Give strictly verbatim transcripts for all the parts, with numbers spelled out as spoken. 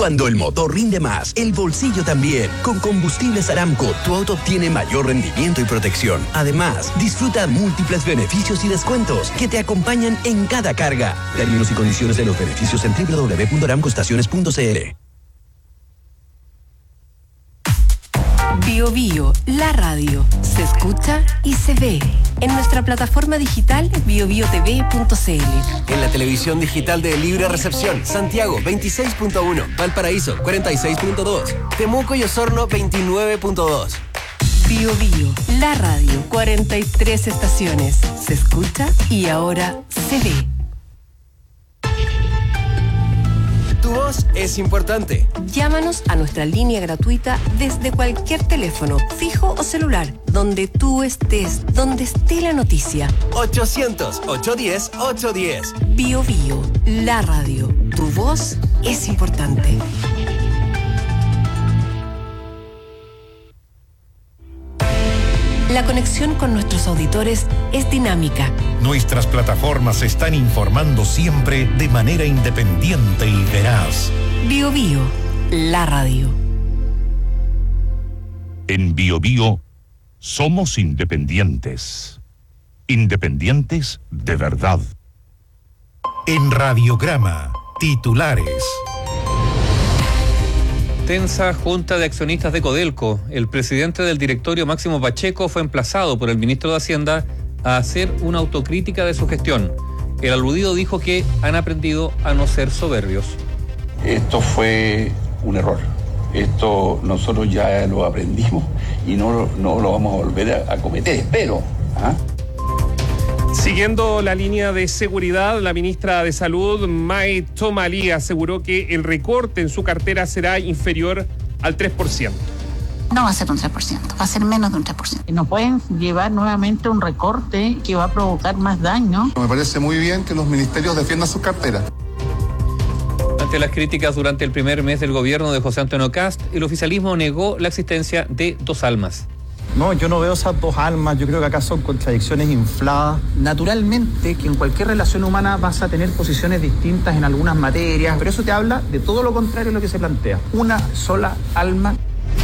Cuando el motor rinde más, el bolsillo también. Con Combustibles Aramco, tu auto obtiene mayor rendimiento y protección. Además, disfruta múltiples beneficios y descuentos que te acompañan en cada carga. Términos y condiciones de los beneficios en doble u doble u doble u punto aramco estaciones punto c l. Bio Bio, la radio, se escucha y se ve en nuestra plataforma digital bio bio t v punto c l. En la televisión digital de Libre Recepción, Santiago veintiséis punto uno, Valparaíso cuarenta y seis punto dos, Temuco y Osorno veintinueve punto dos. Bio Bio, la radio, cuarenta y tres estaciones, se escucha y ahora se ve. Tu voz es importante. Llámanos a nuestra línea gratuita desde cualquier teléfono, fijo o celular, donde tú estés, donde esté la noticia. ochocientos, ochocientos diez, ochocientos diez. Bio Bio, la radio. Tu voz es importante. La conexión con nuestros auditores es dinámica. Nuestras plataformas están informando siempre de manera independiente y veraz. Bio Bio, la radio. En Bio Bio somos independientes. Independientes de verdad. En Radiograma, titulares. Tensa junta de accionistas de Codelco. El presidente del directorio, Máximo Pacheco, fue emplazado por el ministro de Hacienda a hacer una autocrítica de su gestión. El aludido dijo que han aprendido a no ser soberbios. Esto fue un error. Esto nosotros ya lo aprendimos y no, no lo vamos a volver a, a cometer, espero. ¿ah? Siguiendo la línea de seguridad, la ministra de Salud, May Tomalí, aseguró que el recorte en su cartera será inferior al tres por ciento. No va a ser un tres por ciento, va a ser menos de un tres por ciento. No pueden llevar nuevamente un recorte que va a provocar más daño. Me parece muy bien que los ministerios defiendan sus carteras. Ante las críticas durante el primer mes del gobierno de José Antonio Kast, el oficialismo negó la existencia de dos almas. No, yo no veo esas dos almas, yo creo que acá son contradicciones infladas. Naturalmente que en cualquier relación humana vas a tener posiciones distintas en algunas materias, pero eso te habla de todo lo contrario a lo que se plantea. Una sola alma.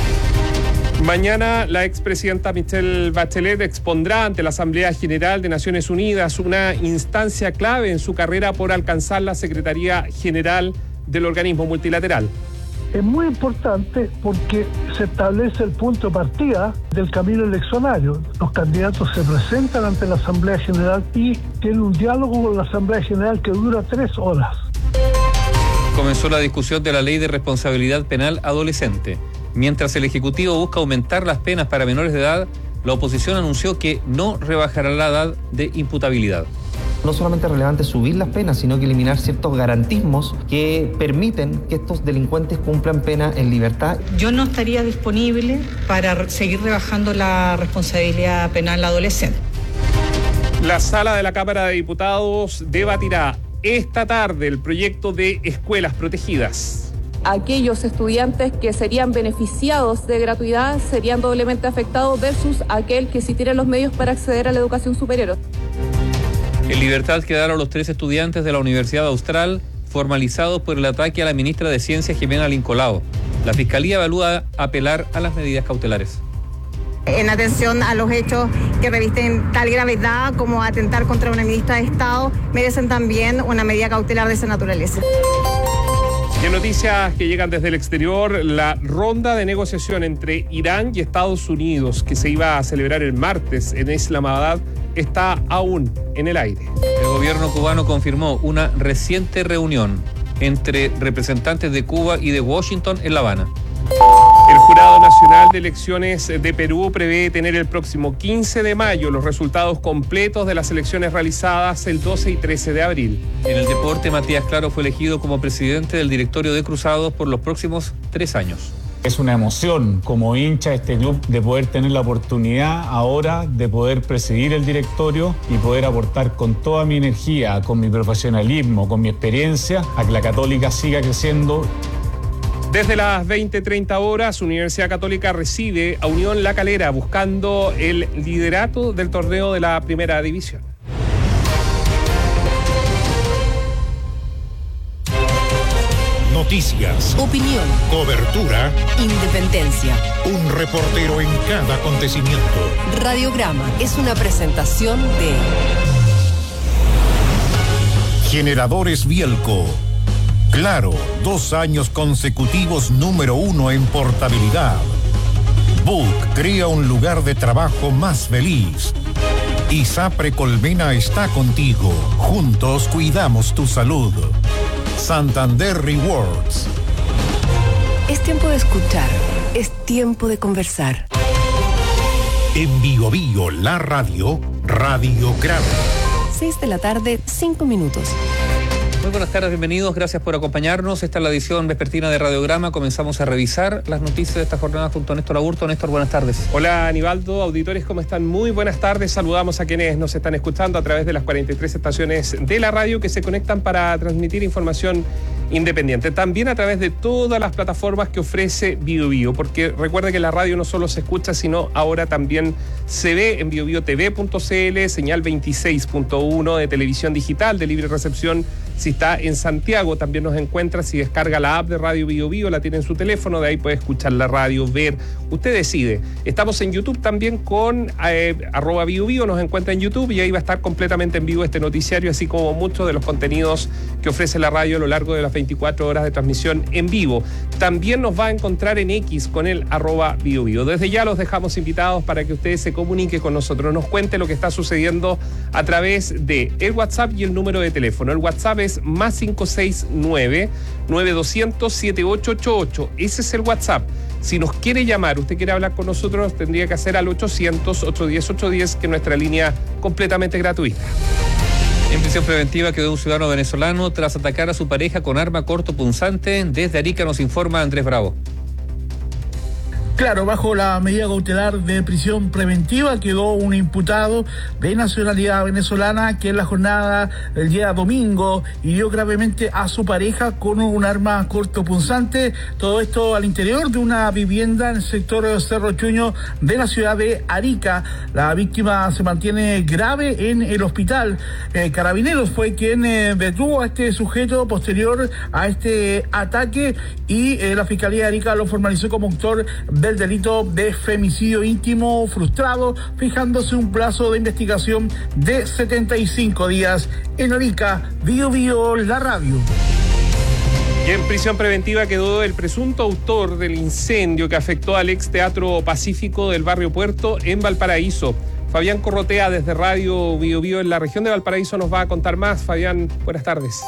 Mañana la expresidenta Michelle Bachelet expondrá ante la Asamblea General de Naciones Unidas una instancia clave en su carrera por alcanzar la Secretaría General del organismo multilateral. Es muy importante porque se establece el punto de partida del camino eleccionario. Los candidatos se presentan ante la Asamblea General y tienen un diálogo con la Asamblea General que dura tres horas. Comenzó la discusión de la Ley de Responsabilidad Penal Adolescente. Mientras el Ejecutivo busca aumentar las penas para menores de edad, la oposición anunció que no rebajará la edad de imputabilidad. No solamente es relevante subir las penas, sino que eliminar ciertos garantismos que permiten que estos delincuentes cumplan pena en libertad. Yo no estaría disponible para seguir rebajando la responsabilidad penal adolescente. La sala de la Cámara de Diputados debatirá esta tarde el proyecto de escuelas protegidas. Aquellos estudiantes que serían beneficiados de gratuidad serían doblemente afectados versus aquel que sí tiene los medios para acceder a la educación superior. En libertad quedaron los tres estudiantes de la Universidad Austral formalizados por el ataque a la ministra de Ciencia, Jimena Lincolao. La Fiscalía evalúa apelar a las medidas cautelares. En atención a los hechos que revisten tal gravedad como atentar contra una ministra de Estado, merecen también una medida cautelar de esa naturaleza. Y en noticias que llegan desde el exterior, la ronda de negociación entre Irán y Estados Unidos, que se iba a celebrar el martes en Islamabad, está aún en el aire. El gobierno cubano confirmó una reciente reunión entre representantes de Cuba y de Washington en La Habana. El Jurado Nacional de Elecciones de Perú prevé tener el próximo quince de mayo los resultados completos de las elecciones realizadas el doce y trece de abril. En el deporte, Matías Claro fue elegido como presidente del directorio de Cruzados por los próximos tres años. Es una emoción como hincha de este club de poder tener la oportunidad ahora de poder presidir el directorio y poder aportar con toda mi energía, con mi profesionalismo, con mi experiencia, a que la Católica siga creciendo. Desde las veinte treinta horas, Universidad Católica recibe a Unión La Calera buscando el liderato del torneo de la Primera División. Noticias, opinión, cobertura, independencia. Un reportero en cada acontecimiento. Radiograma es una presentación de Generadores Bielco. Claro, dos años consecutivos número uno en portabilidad. Book crea un lugar de trabajo más feliz. ISAPRE Colmena está contigo. Juntos cuidamos tu salud. Santander Rewards. Es tiempo de escuchar, es tiempo de conversar. En Bio Bio, la radio, Radiograma. seis de la tarde, cinco minutos. Muy buenas tardes, bienvenidos, gracias por acompañarnos. Esta es la edición vespertina de Radiograma. Comenzamos a revisar las noticias de esta jornada junto a Néstor Aburto. Néstor, buenas tardes. Hola, Aníbaldo, auditores, ¿cómo están? Muy buenas tardes. Saludamos a quienes nos están escuchando a través de las cuarenta y tres estaciones de la radio que se conectan para transmitir información independiente. También a través de todas las plataformas que ofrece Bio Bio, porque recuerda que la radio no solo se escucha, sino ahora también se ve en bio bio t v punto c l, señal veintiséis punto uno de televisión digital de libre recepción. Si está en Santiago, también nos encuentra. Si descarga la app de Radio Bio Bio, la tiene en su teléfono, de ahí puede escuchar la radio, ver. Usted decide. Estamos en YouTube también con eh, arroba Bio Bio, nos encuentra en YouTube y ahí va a estar completamente en vivo este noticiario, así como muchos de los contenidos que ofrece la radio a lo largo de las veinticuatro horas de transmisión en vivo. También nos va a encontrar en X con el arroba Bio Bio. Desde ya los dejamos invitados para que ustedes se comuniquen con nosotros, nos cuente lo que está sucediendo a través de el WhatsApp y el número de teléfono. El WhatsApp es más cinco seis nueve, nueve dos cero cero, siete ocho ocho ocho. Ese es el WhatsApp. Si nos quiere llamar, usted quiere hablar con nosotros, tendría que hacer al ochocientos, ochocientos diez, ochocientos diez, que es nuestra línea completamente gratuita. En prisión preventiva quedó un ciudadano venezolano tras atacar a su pareja con arma cortopunzante. Desde Arica nos informa Andrés Bravo. Claro, bajo la medida cautelar de prisión preventiva quedó un imputado de nacionalidad venezolana que en la jornada del día domingo hirió gravemente a su pareja con un arma cortopunzante. Todo esto al interior de una vivienda en el sector Cerro Chuño de la ciudad de Arica. La víctima se mantiene grave en el hospital. Eh, Carabineros fue quien eh, detuvo a este sujeto posterior a este ataque y eh, la Fiscalía de Arica lo formalizó como autor de el delito de femicidio íntimo frustrado, fijándose un plazo de investigación de setenta y cinco días. En Arica, Bio Bio, la radio. Y en prisión preventiva quedó el presunto autor del incendio que afectó al ex Teatro Pacífico del barrio Puerto en Valparaíso. Fabián Corrotea desde Radio Bio Bio en la región de Valparaíso nos va a contar más. Fabián, buenas tardes.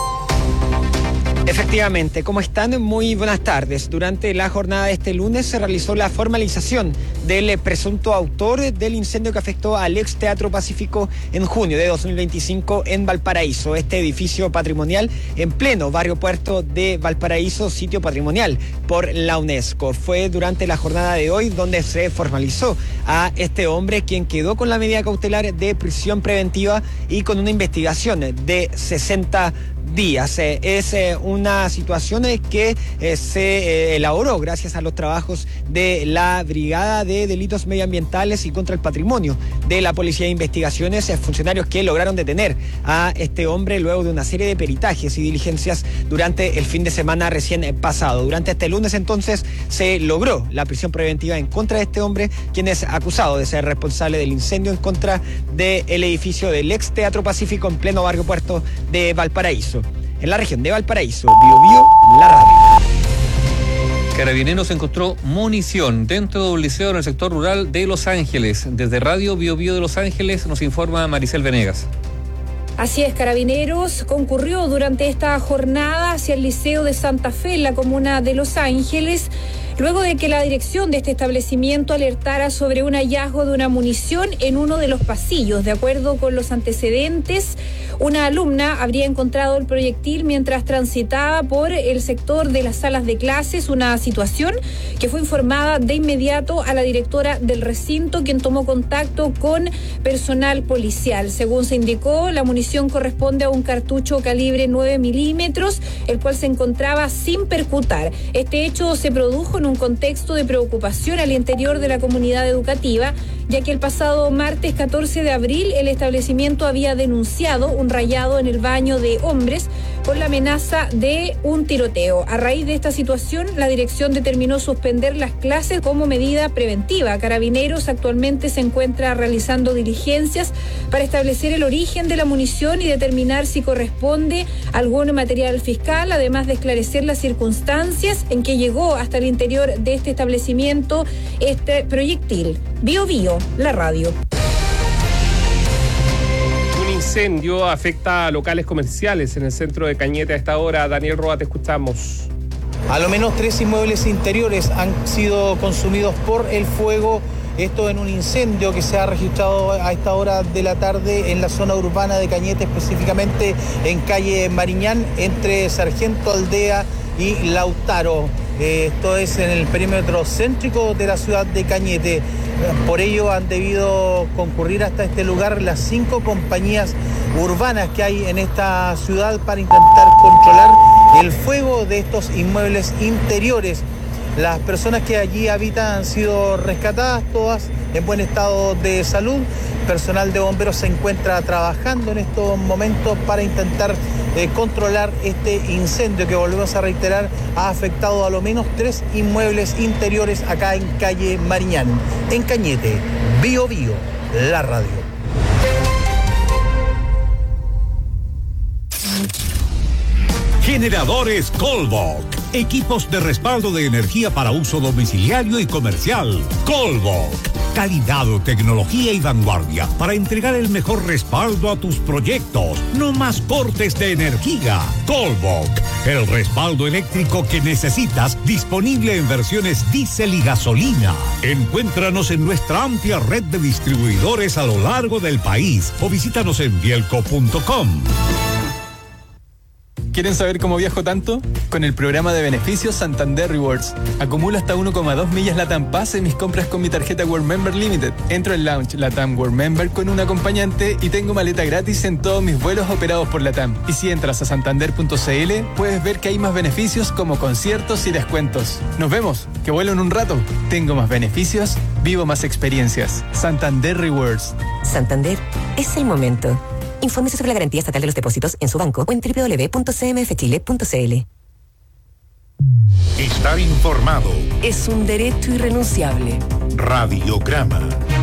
Efectivamente, ¿cómo están? Muy buenas tardes. Durante la jornada de este lunes se realizó la formalización del presunto autor del incendio que afectó al ex Teatro Pacífico en junio de dos mil veinticinco en Valparaíso. Este edificio patrimonial en pleno barrio Puerto de Valparaíso, sitio patrimonial por la UNESCO. Fue durante la jornada de hoy donde se formalizó a este hombre, quien quedó con la medida cautelar de prisión preventiva y con una investigación de sesenta días. Eh, es eh, una situación eh, que eh, se eh, elaboró gracias a los trabajos de la Brigada de Delitos Medioambientales y contra el Patrimonio de la Policía de Investigaciones, eh, funcionarios que lograron detener a este hombre luego de una serie de peritajes y diligencias durante el fin de semana recién eh, pasado. Durante este lunes entonces se logró la prisión preventiva en contra de este hombre, quien es acusado de ser responsable del incendio en contra del edificio del ex Teatro Pacífico en pleno barrio Puerto de Valparaíso. En la región de Valparaíso, Bio Bio, la radio. Carabineros encontró munición dentro de un liceo en el sector rural de Los Ángeles. Desde Radio Bio Bio de Los Ángeles nos informa Maricel Venegas. Así es, Carabineros concurrió durante esta jornada hacia el Liceo de Santa Fe en la comuna de Los Ángeles, luego de que la dirección de este establecimiento alertara sobre un hallazgo de una munición en uno de los pasillos. De acuerdo con los antecedentes, una alumna habría encontrado el proyectil mientras transitaba por el sector de las salas de clases, una situación que fue informada de inmediato a la directora del recinto, quien tomó contacto con personal policial. Según se indicó, la munición corresponde a un cartucho calibre nueve milímetros, el cual se encontraba sin percutar. Este hecho se produjo en un contexto de preocupación al interior de la comunidad educativa, ya que el pasado martes catorce de abril el establecimiento había denunciado un rayado en el baño de hombres, con la amenaza de un tiroteo. A raíz de esta situación, la dirección determinó suspender las clases como medida preventiva. Carabineros actualmente se encuentra realizando diligencias para establecer el origen de la munición y determinar si corresponde algún material fiscal, además de esclarecer las circunstancias en que llegó hasta el interior de este establecimiento este proyectil. Bio Bio, la radio. Un incendio afecta a locales comerciales en el centro de Cañete a esta hora. Daniel Roa, te escuchamos. A lo menos tres inmuebles interiores han sido consumidos por el fuego. Esto en un incendio que se ha registrado a esta hora de la tarde en la zona urbana de Cañete, específicamente en calle Mariñán, entre Sargento Aldea y Lautaro. Esto es en el perímetro céntrico de la ciudad de Cañete. Por ello han debido concurrir hasta este lugar las cinco compañías urbanas que hay en esta ciudad para intentar controlar el fuego de estos inmuebles interiores. Las personas que allí habitan han sido rescatadas, todas en buen estado de salud. Personal de bomberos se encuentra trabajando en estos momentos para intentar eh, controlar este incendio que, volvemos a reiterar, ha afectado a lo menos tres inmuebles interiores acá en calle Mariñán. En Cañete, Bio Bio, la radio. Generadores Colbok. Equipos de respaldo de energía para uso domiciliario y comercial. Colbok. Calidad, tecnología y vanguardia para entregar el mejor respaldo a tus proyectos. No más cortes de energía. Colbok. El respaldo eléctrico que necesitas, disponible en versiones diésel y gasolina. Encuéntranos en nuestra amplia red de distribuidores a lo largo del país o visítanos en bielco punto com. ¿Quieren saber cómo viajo tanto? Con el programa de beneficios Santander Rewards. Acumulo hasta uno coma dos millas LATAM Pass en mis compras con mi tarjeta World Member Limited. Entro en Lounge LATAM World Member con un acompañante y tengo maleta gratis en todos mis vuelos operados por LATAM. Y si entras a santander punto cl, puedes ver que hay más beneficios como conciertos y descuentos. Nos vemos, que vuelo en un rato. Tengo más beneficios, vivo más experiencias. Santander Rewards. Santander, es el momento. Infórmese sobre la garantía estatal de los depósitos en su banco o en doble u doble u doble u punto c m f chile punto c l. Estar informado es un derecho irrenunciable. Radiograma.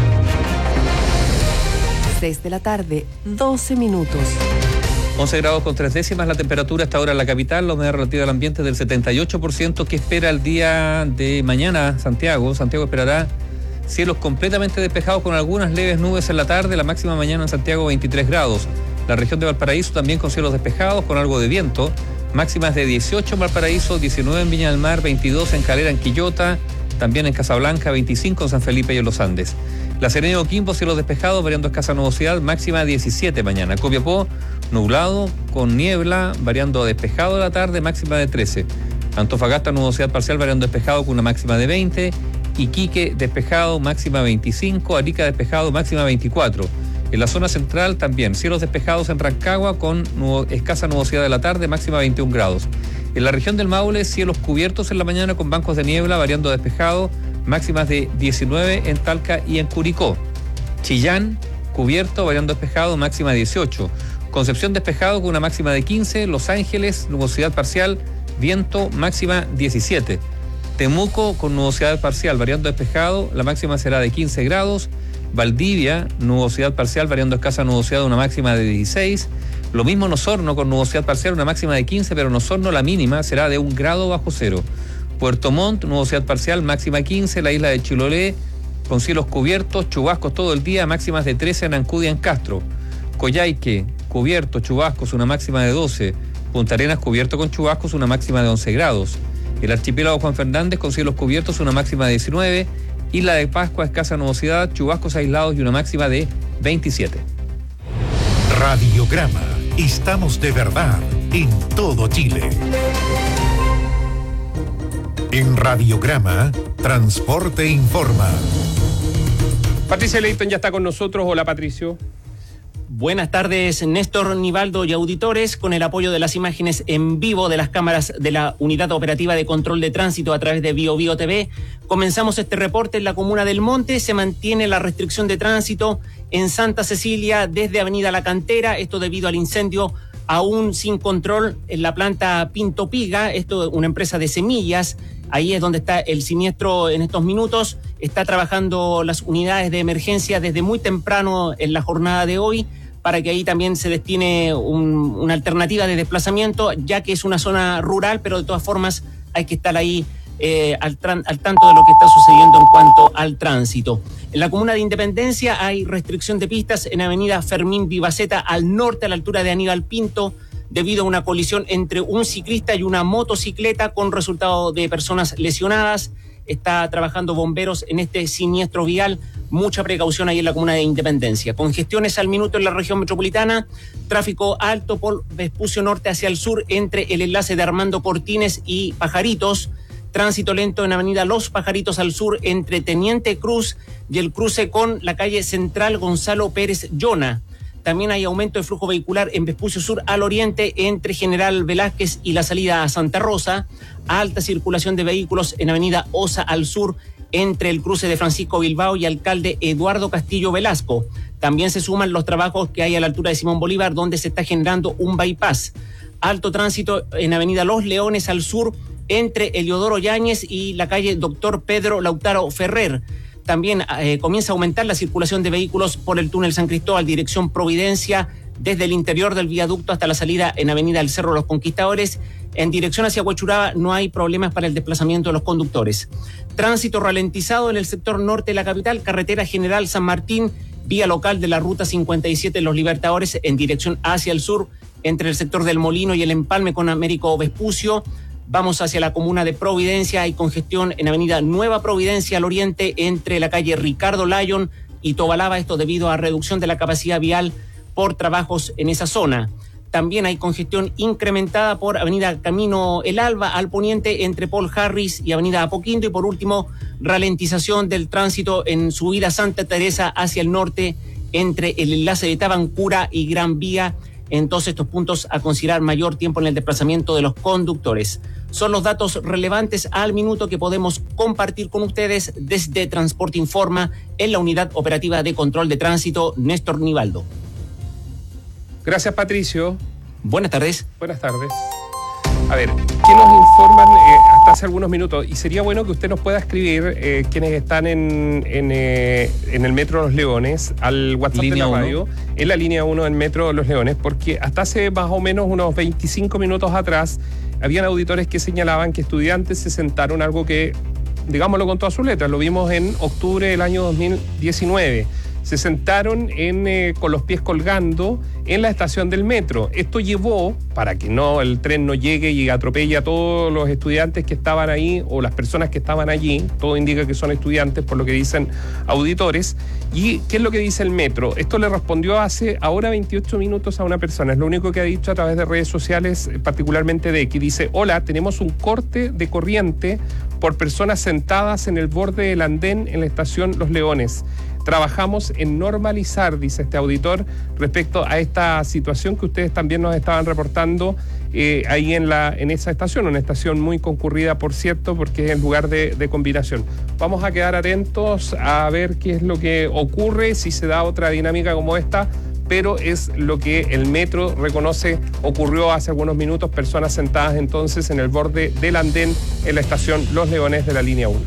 seis de la tarde, doce minutos. once grados con tres décimas la temperatura hasta ahora en la capital. La humedad relativa del ambiente del setenta y ocho por ciento. ¿Qué espera el día de mañana Santiago? Santiago esperará cielos completamente despejados con algunas leves nubes en la tarde. La máxima mañana en Santiago veintitrés grados. La región de Valparaíso también con cielos despejados con algo de viento. Máximas de dieciocho en Valparaíso, diecinueve en Viña del Mar, veintidós en Calera, en Quillota, también en Casablanca, veinticinco en San Felipe y en Los Andes. La Serena y Oquimbo, cielos despejados, variando escasa nubosidad, máxima diecisiete mañana. Copiapó, nublado, con niebla, variando a despejado de la tarde, máxima de trece. Antofagasta, nubosidad parcial, variando despejado con una máxima de veinte. Iquique, despejado, máxima veinticinco. Arica, despejado, máxima veinticuatro. En la zona central también, cielos despejados en Rancagua con nubo, escasa nubosidad de la tarde, máxima veintiún grados. En la región del Maule, cielos cubiertos en la mañana con bancos de niebla, variando a despejado, máximas de diecinueve en Talca y en Curicó. Chillán, cubierto, variando a despejado, máxima dieciocho. Concepción, despejado con una máxima de quince. Los Ángeles, nubosidad parcial, viento, máxima diecisiete. Temuco, con nubosidad parcial, variando despejado, la máxima será de quince grados. Valdivia, nubosidad parcial, variando escasa nubosidad, una máxima de dieciséis. Lo mismo en Osorno, con nubosidad parcial, una máxima de quince, pero en Osorno la mínima será de un grado bajo cero. Puerto Montt, nubosidad parcial, máxima quince. La isla de Chiloé, con cielos cubiertos, chubascos todo el día, máximas de trece en Ancud y en Castro. Coyhaique, cubierto, chubascos, una máxima de doce. Punta Arenas, cubierto con chubascos, una máxima de once grados. El archipiélago Juan Fernández, con cielos cubiertos, una máxima de diecinueve. Isla de Pascua, escasa nubosidad, chubascos aislados y una máxima de veintisiete. Radiograma. Estamos de verdad en todo Chile. En Radiograma, Transporte Informa. Patricia Leighton ya está con nosotros. Hola, Patricio. Buenas tardes, Néstor, Nivaldo y auditores. Con el apoyo de las imágenes en vivo de las cámaras de la Unidad Operativa de Control de Tránsito a través de Bio Bio T V, comenzamos este reporte en la comuna del Monte. Se mantiene la restricción de tránsito en Santa Cecilia desde Avenida La Cantera, esto debido al incendio aún sin control en la planta Pinto Piga, esto es una empresa de semillas, ahí es donde está el siniestro en estos minutos, está trabajando las unidades de emergencia desde muy temprano en la jornada de hoy, para que ahí también se destine un, una alternativa de desplazamiento, ya que es una zona rural, pero de todas formas hay que estar ahí eh, al, tran- al tanto de lo que está sucediendo en cuanto al tránsito. En la comuna de Independencia hay restricción de pistas en avenida Fermín Vivaceta al norte, a la altura de Aníbal Pinto, debido a una colisión entre un ciclista y una motocicleta con resultado de personas lesionadas. Está trabajando bomberos en este siniestro vial. Mucha precaución ahí en la comuna de Independencia. Congestiones al minuto en la región metropolitana. Tráfico alto por Vespucio Norte hacia el sur entre el enlace de Armando Cortines y Pajaritos. Tránsito lento en avenida Los Pajaritos al sur entre Teniente Cruz y el cruce con la calle Central Gonzalo Pérez Llona. También hay aumento de flujo vehicular en Vespucio Sur al oriente entre General Velázquez y la salida a Santa Rosa. Alta circulación de vehículos en avenida Osa al sur entre el cruce de Francisco Bilbao y alcalde Eduardo Castillo Velasco. También se suman los trabajos que hay a la altura de Simón Bolívar, donde se está generando un bypass. Alto tránsito en avenida Los Leones al sur entre Eliodoro Yáñez y la calle Doctor Pedro Lautaro Ferrer. También eh, comienza a aumentar la circulación de vehículos por el túnel San Cristóbal, dirección Providencia, desde el interior del viaducto hasta la salida en avenida El Cerro de los Conquistadores. En dirección hacia Huechuraba no hay problemas para el desplazamiento de los conductores. Tránsito ralentizado en el sector norte de la capital, carretera General San Martín, vía local de la ruta cincuenta y siete Los Libertadores en dirección hacia el sur, entre el sector del Molino y el Empalme con Américo Vespucio. Vamos hacia la comuna de Providencia, hay congestión en avenida Nueva Providencia al oriente entre la calle Ricardo Lyon y Tobalaba, esto debido a reducción de la capacidad vial por trabajos en esa zona. También hay congestión incrementada por avenida Camino El Alba al poniente entre Paul Harris y avenida Apoquindo. Y por último, ralentización del tránsito en subida Santa Teresa hacia el norte entre el enlace de Tabancura y Gran Vía. En todos estos puntos a considerar mayor tiempo en el desplazamiento de los conductores. Son los datos relevantes al minuto que podemos compartir con ustedes desde Transporte Informa en la Unidad Operativa de Control de Tránsito Néstor Nivaldo. Gracias, Patricio. Buenas tardes. Buenas tardes. A ver, ¿qué nos informan eh, hasta hace algunos minutos? Y sería bueno que usted nos pueda escribir, eh, quienes están en, en, eh, en el Metro Los Leones, al WhatsApp línea de la radio, uno. En la línea uno del Metro Los Leones, porque hasta hace más o menos unos veinticinco minutos atrás, habían auditores que señalaban que estudiantes se sentaron, algo que, digámoslo con todas sus letras, lo vimos en octubre del año dos mil diecinueve. Se sentaron en, eh, con los pies colgando en la estación del metro. Esto llevó, para que no el tren no llegue y atropelle a todos los estudiantes que estaban ahí o las personas que estaban allí, todo indica que son estudiantes por lo que dicen auditores. ¿Y qué es lo que dice el metro? Esto le respondió hace ahora veintiocho minutos a una persona, es lo único que ha dicho a través de redes sociales, particularmente de X. Dice: hola, tenemos un corte de corriente por personas sentadas en el borde del andén en la estación Los Leones. Trabajamos en normalizar, dice este auditor, respecto a esta situación que ustedes también nos estaban reportando eh, ahí en, la, en esa estación, una estación muy concurrida, por cierto, porque es el lugar de, de combinación. Vamos a quedar atentos a ver qué es lo que ocurre, si se da otra dinámica como esta, pero es lo que el metro reconoce ocurrió hace algunos minutos, personas sentadas entonces en el borde del andén en la estación Los Leones de la línea uno.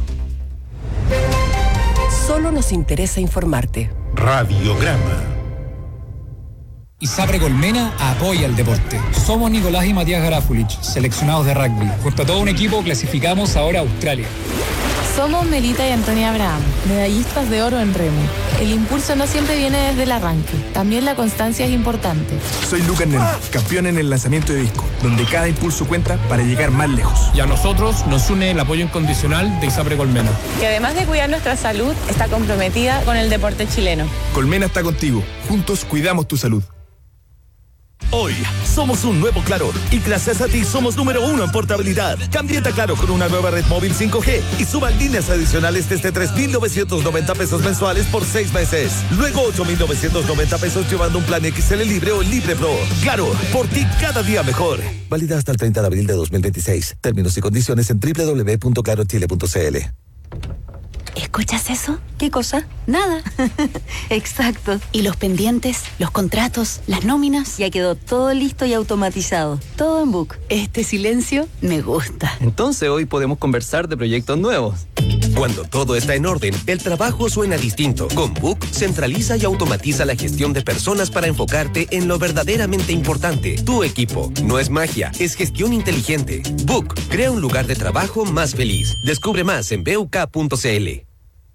Solo nos interesa informarte. Radiograma. ISAPRE Colmena apoya el deporte. Somos Nicolás y Matías Garafulich, seleccionados de rugby. Junto a todo un equipo clasificamos ahora a Australia. Somos Melita y Antonia Abraham, medallistas de oro en remo. El impulso no siempre viene desde el arranque, también la constancia es importante. Soy Lucas Neno, campeón en el lanzamiento de disco, donde cada impulso cuenta para llegar más lejos. Y a nosotros nos une el apoyo incondicional de ISAPRE Colmena, que además de cuidar nuestra salud, está comprometida con el deporte chileno. Colmena está contigo, juntos cuidamos tu salud. Hoy somos un nuevo Claro y gracias a ti somos número uno en portabilidad. Cámbiate a Claro con una nueva red móvil cinco G y suban líneas adicionales desde tres mil novecientos noventa pesos mensuales por seis meses. Luego ocho mil novecientos noventa pesos llevando un plan X L Libre o Libre Pro. Claro, por ti cada día mejor. Válida hasta el treinta de abril de dos mil veintiséis. Términos y condiciones en doble u doble u doble u punto claro chile punto c l. ¿Escuchas eso? ¿Qué cosa? Nada. Exacto. ¿Y los pendientes, los contratos, las nóminas? Ya quedó todo listo y automatizado. Todo en Book. Este silencio me gusta. Entonces hoy podemos conversar de proyectos nuevos. Cuando todo está en orden, el trabajo suena distinto. Con Book, centraliza y automatiza la gestión de personas para enfocarte en lo verdaderamente importante, tu equipo. No es magia, es gestión inteligente. Book, crea un lugar de trabajo más feliz. Descubre más en b u k punto c l.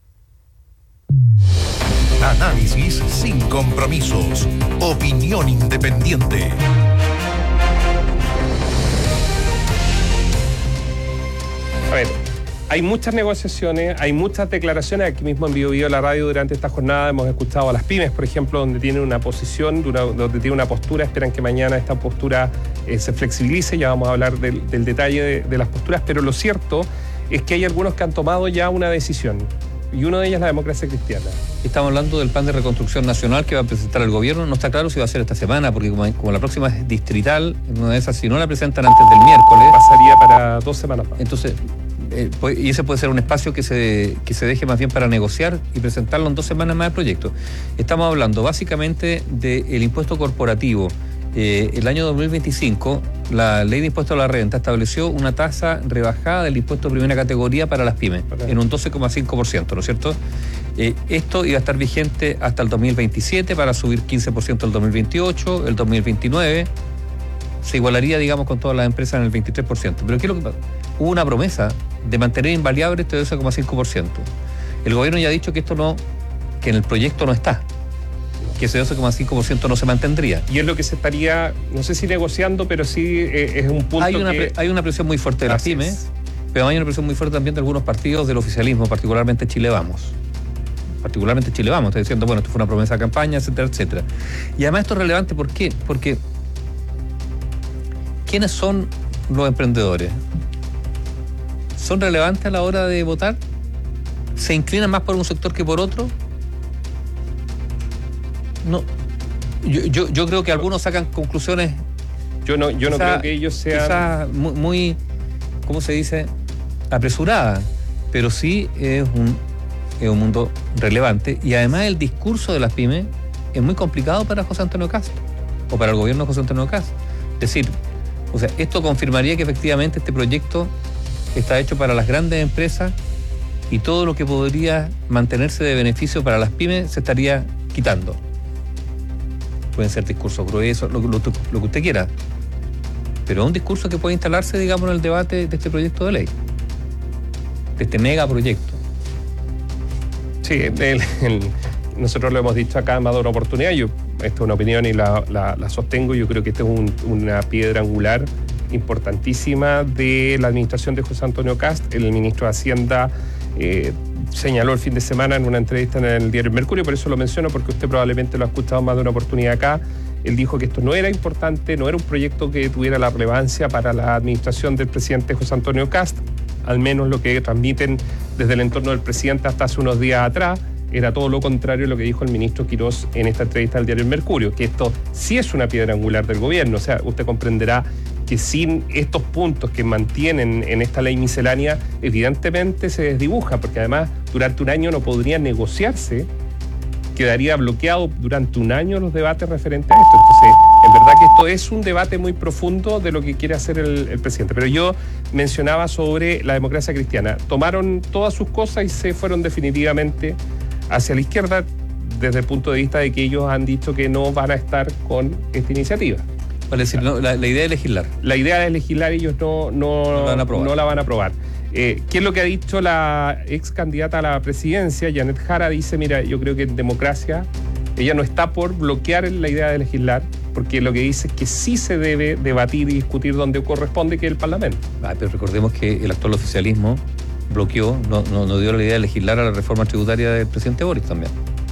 Análisis sin compromisos. Opinión independiente. A ver, hay muchas negociaciones, hay muchas declaraciones. Aquí mismo en Bio Bio la radio durante esta jornada hemos escuchado a las pymes, por ejemplo, donde tienen una posición, donde tienen una postura, esperan que mañana esta postura eh, se flexibilice. Ya vamos a hablar del, del detalle de, de las posturas, pero lo cierto es que hay algunos que han tomado ya una decisión. Y uno de ellos es la Democracia Cristiana. Estamos hablando del plan de reconstrucción nacional que va a presentar el gobierno. No está claro si va a ser esta semana, porque como, como la próxima es distrital, en una de esas, si no la presentan antes del miércoles, pasaría para dos semanas más. Entonces, eh, pues, y ese puede ser un espacio que se, que se deje más bien para negociar y presentarlo en dos semanas más el proyecto. Estamos hablando básicamente del impuesto corporativo. Eh, el año dos mil veinticinco, la ley de impuesto a la renta estableció una tasa rebajada del impuesto de primera categoría para las pymes, en un doce coma cinco por ciento, ¿no es cierto? Eh, esto iba a estar vigente hasta el dos mil veintisiete para subir quince por ciento el dos mil veintiocho, el dos mil veintinueve se igualaría, digamos, con todas las empresas en el veintitrés por ciento. Pero ¿qué es lo que pasa? Hubo una promesa de mantener invariable este doce coma cinco por ciento. El gobierno ya ha dicho que esto no, que en el proyecto no está, que ese doce coma cinco por ciento no se mantendría. Y es lo que se estaría, no sé si negociando, pero sí eh, es un punto hay una, que... Hay una presión muy fuerte de las pymes, pero hay una presión muy fuerte también de algunos partidos del oficialismo, particularmente Chile Vamos. Particularmente Chile Vamos, está diciendo, bueno, esto fue una promesa de campaña, etcétera, etcétera. Y además esto es relevante, ¿por qué? Porque ¿quiénes son los emprendedores? ¿Son relevantes a la hora de votar? ¿Se inclinan más por un sector que por otro? No, yo, yo, yo creo que algunos sacan conclusiones. Yo no, yo no quizá, creo que ellos sean. Quizá muy, muy, ¿cómo se dice? Apresuradas, pero sí es un, es un mundo relevante. Y además el discurso de las pymes es muy complicado para José Antonio Kast, o para el gobierno de José Antonio Kast. Es decir, o sea, esto confirmaría que efectivamente este proyecto está hecho para las grandes empresas y todo lo que podría mantenerse de beneficio para las pymes se estaría quitando. Pueden ser discursos gruesos, lo, lo, lo que usted quiera, pero un discurso que puede instalarse, digamos, en el debate de este proyecto de ley, de este megaproyecto. Sí, el, el, nosotros lo hemos dicho acá en más de una oportunidad. Yo, esta es una opinión y la, la, la sostengo. Yo creo que esta es un, una piedra angular importantísima de la administración de José Antonio Kast. El ministro de Hacienda eh, señaló el fin de semana en una entrevista en el diario El Mercurio, por eso lo menciono, porque usted probablemente lo ha escuchado más de una oportunidad acá. Él dijo que esto no era importante, no era un proyecto que tuviera la relevancia para la administración del presidente José Antonio Kast, al menos lo que transmiten desde el entorno del presidente hasta hace unos días atrás. Era todo lo contrario a lo que dijo el ministro Quirós en esta entrevista al diario El Mercurio, que esto sí es una piedra angular del gobierno. O sea, usted comprenderá que sin estos puntos que mantienen en esta ley miscelánea, evidentemente se desdibuja, porque además durante un año no podría negociarse, quedaría bloqueado durante un año los debates referentes a esto. Entonces, en verdad que esto es un debate muy profundo de lo que quiere hacer el, el presidente. Pero yo mencionaba sobre la Democracia Cristiana. Tomaron todas sus cosas y se fueron definitivamente hacia la izquierda, desde el punto de vista de que ellos han dicho que no van a estar con esta iniciativa. Vale, decir, no, la, la idea de legislar. La idea de legislar ellos no, no, no, la, van a no la van a aprobar. Eh, ¿Qué es lo que ha dicho la ex candidata a la presidencia, Janet Jara? Dice, mira, yo creo que en democracia ella no está por bloquear la idea de legislar, porque lo que dice es que sí se debe debatir y discutir donde corresponde, que es el Parlamento. Ah, pero recordemos que el actual oficialismo bloqueó, no, no, no dio la idea de legislar a la reforma tributaria del presidente Boris también.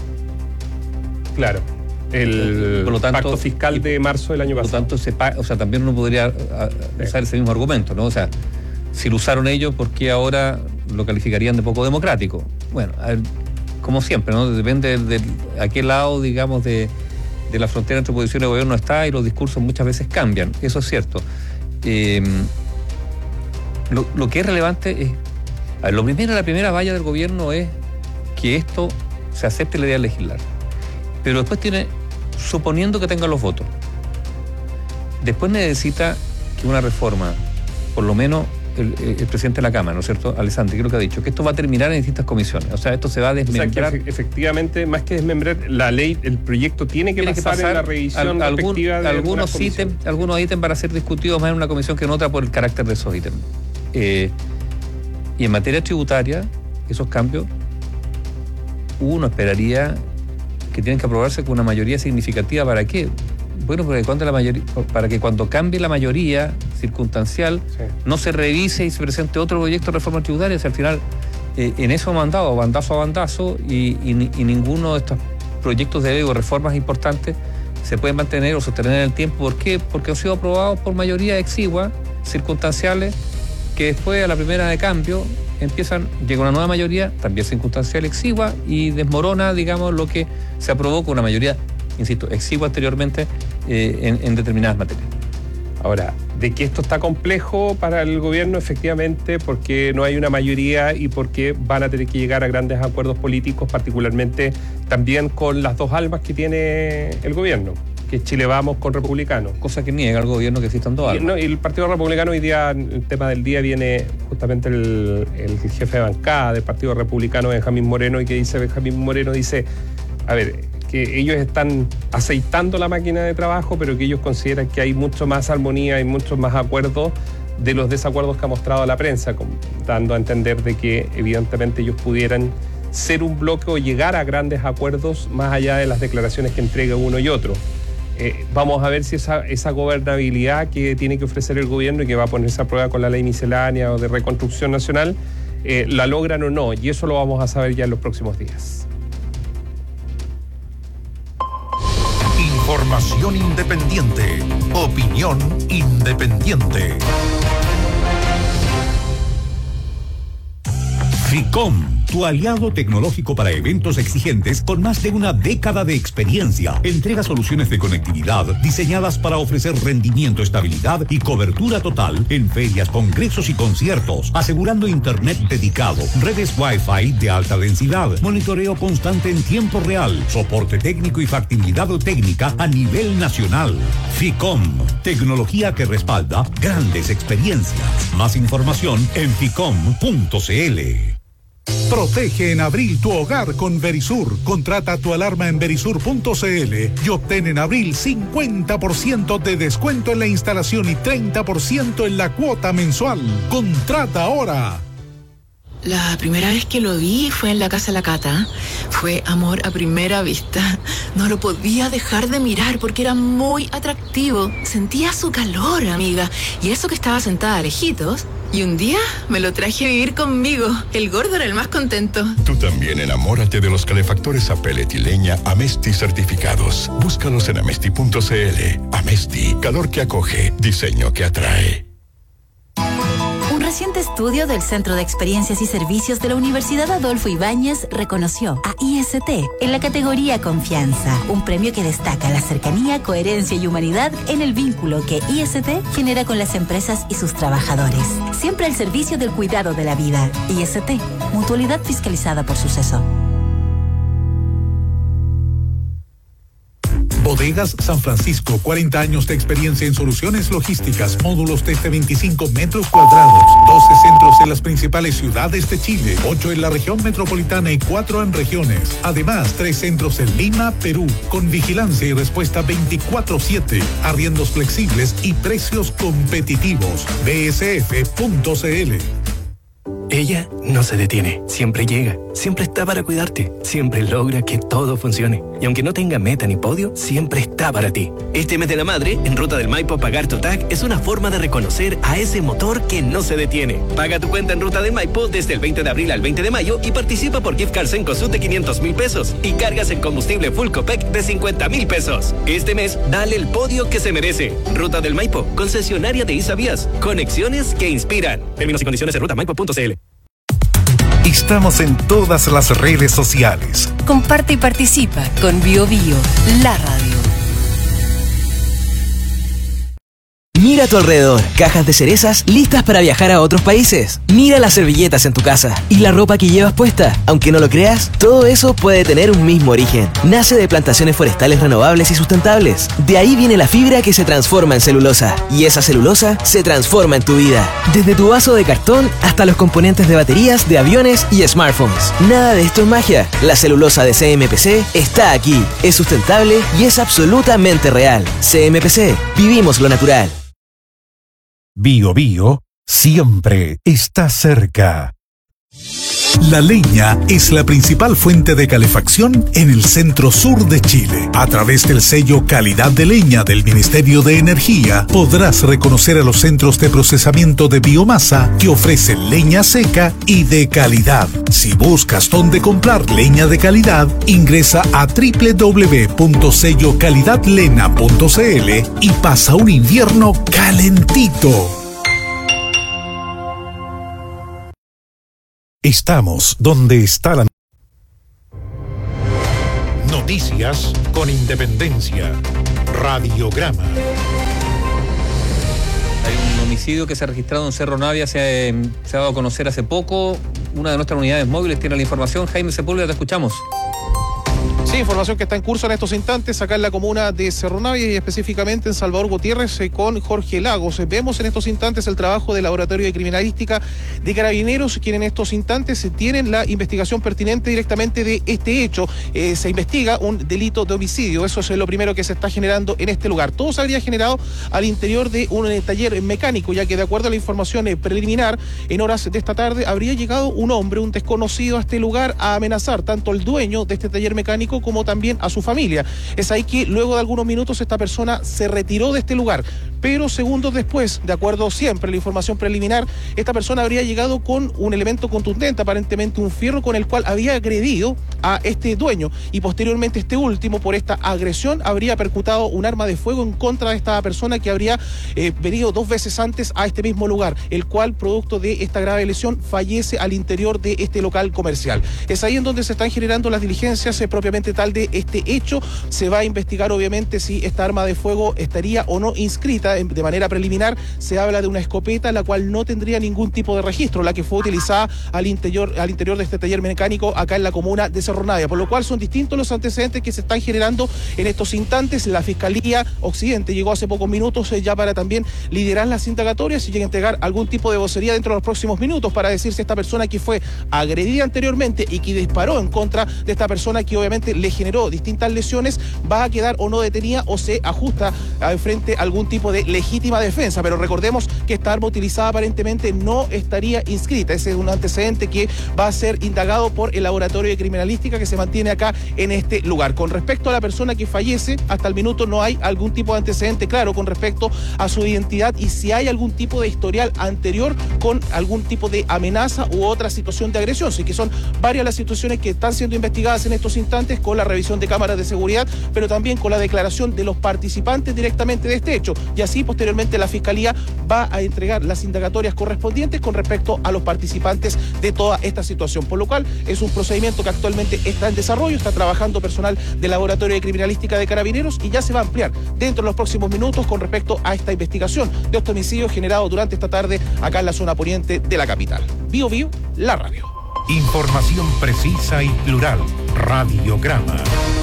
Claro. El por lo tanto, pacto fiscal de marzo del año pasado. Por lo tanto, se paga, o sea, también uno podría usar ese mismo argumento, ¿no? O sea, si lo usaron ellos, ¿por qué ahora lo calificarían de poco democrático? Bueno, a ver, como siempre, ¿no? Depende de, de a qué lado, digamos, de, de la frontera entre oposición y gobierno está, y los discursos muchas veces cambian, eso es cierto. Eh, lo, lo que es relevante es, a ver, lo primero, la primera valla del gobierno es que esto se acepte la idea de legislar. Pero después tiene, suponiendo que tenga los votos, después necesita que una reforma, por lo menos el, el presidente de la Cámara, ¿no es cierto?, Alessandri, creo que ha dicho, que esto va a terminar en distintas comisiones. O sea, esto se va a desmembrar. O sea, que efectivamente, más que desmembrar, la ley, el proyecto tiene que, tiene pasar, que pasar en la revisión al, respectiva algún, de algunos ítems, algunos ítems van a ser discutidos más en una comisión que en otra por el carácter de esos ítems. Eh, y en materia tributaria, esos cambios, uno esperaría que tienen que aprobarse con una mayoría significativa. ¿Para qué? Bueno, porque cuando la mayoría, para que cuando cambie la mayoría circunstancial, sí, no se revise y se presente otro proyecto de reforma tributaria. O sea, al final, eh, en eso han mandado, bandazo a bandazo, y, y, y ninguno de estos proyectos de ley o reformas importantes se pueden mantener o sostener en el tiempo. ¿Por qué? Porque han sido aprobados por mayoría exigua, circunstanciales, que después a la primera de cambio empiezan, llega una nueva mayoría, también circunstancial exigua, y desmorona, digamos, lo que se aprobó con una mayoría, insisto, exigua anteriormente eh, en, en determinadas materias. Ahora, de que esto está complejo para el gobierno, efectivamente, porque no hay una mayoría y porque van a tener que llegar a grandes acuerdos políticos, particularmente también con las dos almas que tiene el gobierno, que es Chile Vamos con Republicanos. Cosa que niega el gobierno que existan dos almas. Y, no, y el Partido Republicano hoy día, el tema del día viene justamente el, el jefe de bancada del Partido Republicano, Benjamín Moreno, y que dice, Benjamín Moreno dice, a ver, que ellos están aceitando la máquina de trabajo, pero que ellos consideran que hay mucho más armonía y muchos más acuerdos de los desacuerdos que ha mostrado la prensa, dando a entender de que evidentemente ellos pudieran ser un bloque o llegar a grandes acuerdos más allá de las declaraciones que entrega uno y otro. Eh, vamos a ver si esa, esa gobernabilidad que tiene que ofrecer el gobierno y que va a ponerse a prueba con la ley miscelánea o de reconstrucción nacional, eh, la logran o no, y eso lo vamos a saber ya en los próximos días. Información independiente. Opinión independiente. FICOM, tu aliado tecnológico para eventos exigentes con más de una década de experiencia. Entrega soluciones de conectividad diseñadas para ofrecer rendimiento, estabilidad y cobertura total en ferias, congresos y conciertos, asegurando internet dedicado, redes Wi-Fi de alta densidad, monitoreo constante en tiempo real, soporte técnico y factibilidad técnica a nivel nacional. FICOM, tecnología que respalda grandes experiencias. Más información en ficom punto cl. Protege en abril tu hogar con Verisur. Contrata tu alarma en verisur punto cl y obtén en abril cincuenta por ciento de descuento en la instalación y treinta por ciento en la cuota mensual. Contrata ahora. La primera vez que lo vi fue en la casa de la Cata. Fue amor a primera vista. No lo podía dejar de mirar porque era muy atractivo. Sentía su calor, amiga. Y eso que estaba sentada lejitos. Y un día me lo traje a vivir conmigo. El gordo era el más contento. Tú también enamórate de los calefactores a pellet y leña Amesti certificados. Búscalos en amesti punto cl. Amesti, calor que acoge, diseño que atrae. Un reciente estudio del Centro de Experiencias y Servicios de la Universidad Adolfo Ibáñez reconoció a I S T en la categoría Confianza, un premio que destaca la cercanía, coherencia y humanidad en el vínculo que I S T genera con las empresas y sus trabajadores. Siempre al servicio del cuidado de la vida. I S T, mutualidad fiscalizada por Suceso. Bodegas San Francisco, cuarenta años de experiencia en soluciones logísticas, módulos desde veinticinco metros cuadrados, doce centros en las principales ciudades de Chile, ocho en la región metropolitana y cuatro en regiones. Además, tres centros en Lima, Perú, con vigilancia y respuesta veinticuatro siete, arriendos flexibles y precios competitivos. b s f punto cl. Ella no se detiene, siempre llega, siempre está para cuidarte, siempre logra que todo funcione. Y aunque no tenga meta ni podio, siempre está para ti. Este mes de la madre, en Ruta del Maipo, pagar tu T A C es una forma de reconocer a ese motor que no se detiene. Paga tu cuenta en Ruta del Maipo desde el veinte de abril al veinte de mayo y participa por gift cards en Cosut de quinientos mil pesos y cargas en combustible Full Copec de cincuenta mil pesos. Este mes, dale el podio que se merece. Ruta del Maipo, concesionaria de Isavías. Conexiones que inspiran. Términos y condiciones en ruta maipo punto cl. Estamos en todas las redes sociales. Comparte y participa con Bio Bio, la radio. Mira a tu alrededor, cajas de cerezas listas para viajar a otros países. Mira las servilletas en tu casa y la ropa que llevas puesta. Aunque no lo creas, todo eso puede tener un mismo origen. Nace de plantaciones forestales renovables y sustentables. De ahí viene la fibra que se transforma en celulosa. Y esa celulosa se transforma en tu vida. Desde tu vaso de cartón hasta los componentes de baterías de aviones y smartphones. Nada de esto es magia. La celulosa de C M P C está aquí. Es sustentable y es absolutamente real. C M P C. Vivimos lo natural. Bio Bio siempre está cerca. La leña es la principal fuente de calefacción en el centro sur de Chile. A través del sello Calidad de Leña del Ministerio de Energía, podrás reconocer a los centros de procesamiento de biomasa que ofrecen leña seca y de calidad. Si buscas dónde comprar leña de calidad, ingresa a doble u doble u doble u punto sello calidad lena punto c l y pasa un invierno calentito. Estamos donde está la... Noticias con independencia. Radiograma. Hay un homicidio que se ha registrado en Cerro Navia, se ha, se ha dado a conocer hace poco. Una de nuestras unidades móviles tiene la información. Jaime Sepúlveda, te escuchamos. Sí, información que está en curso en estos instantes acá en la comuna de Cerro Navia y específicamente en Salvador Gutiérrez eh, con Jorge Lagos. Eh, vemos en estos instantes el trabajo del Laboratorio de Criminalística de Carabineros, quien en estos instantes eh, tienen la investigación pertinente directamente de este hecho. Eh, se investiga un delito de homicidio, eso es lo primero que se está generando en este lugar. Todo se habría generado al interior de un eh, taller mecánico, ya que de acuerdo a la información eh, preliminar, en horas de esta tarde habría llegado un hombre, un desconocido a este lugar a amenazar tanto al dueño de este taller mecánico como también a su familia. Es ahí que luego de algunos minutos esta persona se retiró de este lugar, pero segundos después, de acuerdo siempre a la información preliminar, esta persona habría llegado con un elemento contundente, aparentemente un fierro con el cual había agredido a este dueño y posteriormente este último, por esta agresión, habría percutado un arma de fuego en contra de esta persona que habría eh, venido dos veces antes a este mismo lugar, el cual, producto de esta grave lesión, fallece al interior de este local comercial. Es ahí en donde se están generando las diligencias eh, propiamente tal de este hecho. Se va a investigar obviamente si esta arma de fuego estaría o no inscrita de manera preliminar. Se habla de una escopeta la cual no tendría ningún tipo de registro, la que fue utilizada al interior, al interior de este taller mecánico acá en la comuna de Cerro Navia, por lo cual son distintos los antecedentes que se están generando en estos instantes. La Fiscalía Occidente llegó hace pocos minutos eh, ya para también liderar las indagatorias y llega a entregar algún tipo de vocería dentro de los próximos minutos para decir si esta persona que fue agredida anteriormente y que disparó en contra de esta persona que obviamente le generó distintas lesiones va a quedar o no detenida o se ajusta eh, frente a algún tipo de legítima defensa. Pero recordemos que esta arma utilizada aparentemente no estaría inscrita. Ese es un antecedente que va a ser indagado por el Laboratorio de Criminalística que se mantiene acá en este lugar. Con respecto a la persona que fallece, hasta el minuto no hay algún tipo de antecedente claro con respecto a su identidad y si hay algún tipo de historial anterior con algún tipo de amenaza u otra situación de agresión. Así que son varias las situaciones que están siendo investigadas en estos instantes con la revisión de cámaras de seguridad, pero también con la declaración de los participantes directamente de este hecho. Y así posteriormente la Fiscalía va a entregar las indagatorias correspondientes con respecto a los participantes de toda esta situación. Por lo cual es un procedimiento que actualmente está en desarrollo, está trabajando personal del Laboratorio de Criminalística de Carabineros y ya se va a ampliar dentro de los próximos minutos con respecto a esta investigación de este homicidio generado durante esta tarde acá en la zona poniente de la capital. Bio Bio, la radio. Información precisa y plural. Radiograma.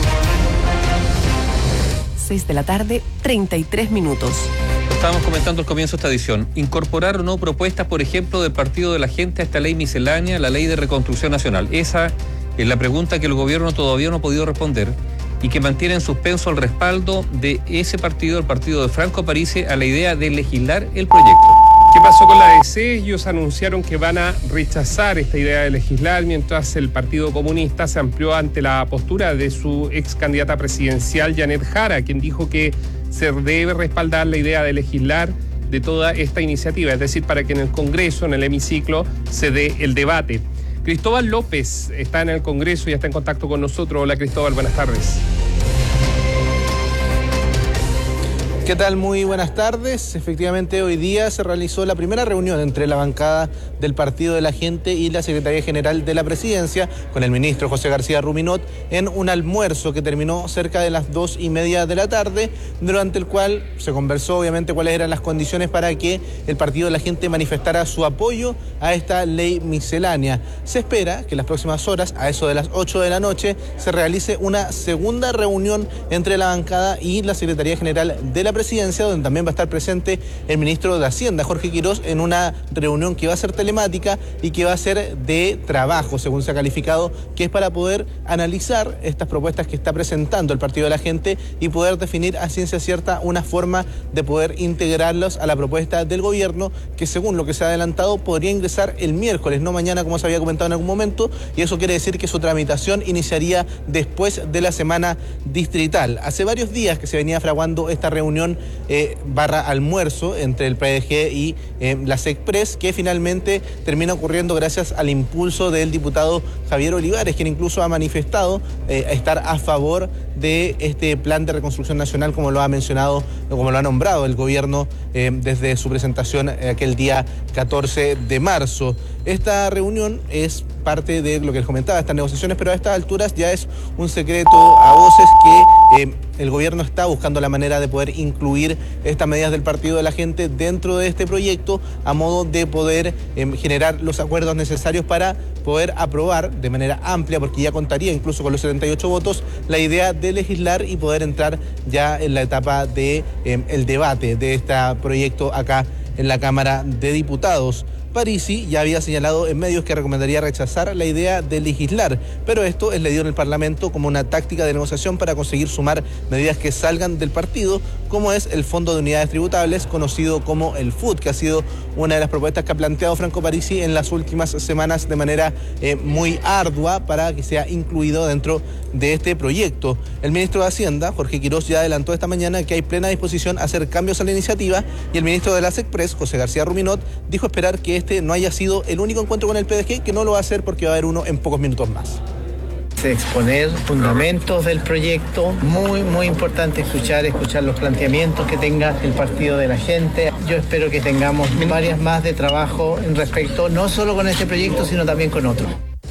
seis de la tarde, treinta y tres minutos. Estábamos comentando al comienzo de esta edición. Incorporar o no propuestas, por ejemplo, del Partido de la Gente a esta ley miscelánea, la ley de reconstrucción nacional. Esa es la pregunta que el gobierno todavía no ha podido responder y que mantiene en suspenso el respaldo de ese partido, el partido de Franco Parisi, a la idea de legislar el proyecto. ¿Qué pasó con la D C? Ellos anunciaron que van a rechazar esta idea de legislar, mientras el Partido Comunista se amplió ante la postura de su ex candidata presidencial, Janet Jara, quien dijo que se debe respaldar la idea de legislar de toda esta iniciativa, es decir, para que en el Congreso, en el hemiciclo, se dé el debate. Cristóbal López está en el Congreso y está en contacto con nosotros. Hola Cristóbal, buenas tardes. ¿Qué tal? Muy buenas tardes. Efectivamente, hoy día se realizó la primera reunión entre la bancada del Partido de la Gente y la Secretaría General de la Presidencia con el ministro José García Ruminot en un almuerzo que terminó cerca de las dos y media de la tarde, durante el cual se conversó obviamente cuáles eran las condiciones para que el Partido de la Gente manifestara su apoyo a esta ley miscelánea. Se espera que en las próximas horas, a eso de las ocho de la noche, se realice una segunda reunión entre la bancada y la Secretaría General de la Presidencia, donde también va a estar presente el ministro de Hacienda, Jorge Quirós, en una reunión que va a ser telemática y que va a ser de trabajo, según se ha calificado, que es para poder analizar estas propuestas que está presentando el Partido de la Gente y poder definir a ciencia cierta una forma de poder integrarlos a la propuesta del gobierno, que según lo que se ha adelantado podría ingresar el miércoles, no mañana como se había comentado en algún momento, y eso quiere decir que su tramitación iniciaría después de la semana distrital. Hace varios días que se venía fraguando esta reunión Eh, barra almuerzo entre el P D G y eh, la SECPRES, que finalmente termina ocurriendo gracias al impulso del diputado Javier Olivares, quien incluso ha manifestado eh, estar a favor de este plan de reconstrucción nacional, como lo ha mencionado, como lo ha nombrado el gobierno eh, desde su presentación eh, aquel día catorce de marzo. Esta reunión es parte de lo que les comentaba, estas negociaciones, pero a estas alturas ya es un secreto a voces que eh, el gobierno está buscando la manera de poder incluir estas medidas del Partido de la Gente dentro de este proyecto, a modo de poder eh, generar los acuerdos necesarios para poder aprobar de manera amplia, porque ya contaría incluso con los setenta y ocho votos, la idea de legislar y poder entrar ya en la etapa de eh, el debate de este proyecto acá en la Cámara de Diputados. Parisi ya había señalado en medios que recomendaría rechazar la idea de legislar, pero esto es leído en el Parlamento como una táctica de negociación para conseguir sumar medidas que salgan del partido, como es el Fondo de Unidades Tributables, conocido como el F U T, que ha sido una de las propuestas que ha planteado Franco Parisi en las últimas semanas de manera eh, muy ardua para que sea incluido dentro de este proyecto. El ministro de Hacienda, Jorge Quirós, ya adelantó esta mañana que hay plena disposición a hacer cambios a la iniciativa, y el ministro de la SECPRES, José García Ruminot, dijo esperar que este no haya sido el único encuentro con el P D G, que no lo va a hacer porque va a haber uno en pocos minutos más. Exponer fundamentos del proyecto, muy muy importante escuchar, escuchar los planteamientos que tenga el Partido de la Gente. Yo espero que tengamos varias más de trabajo en respecto, no solo con este proyecto, sino también con otros.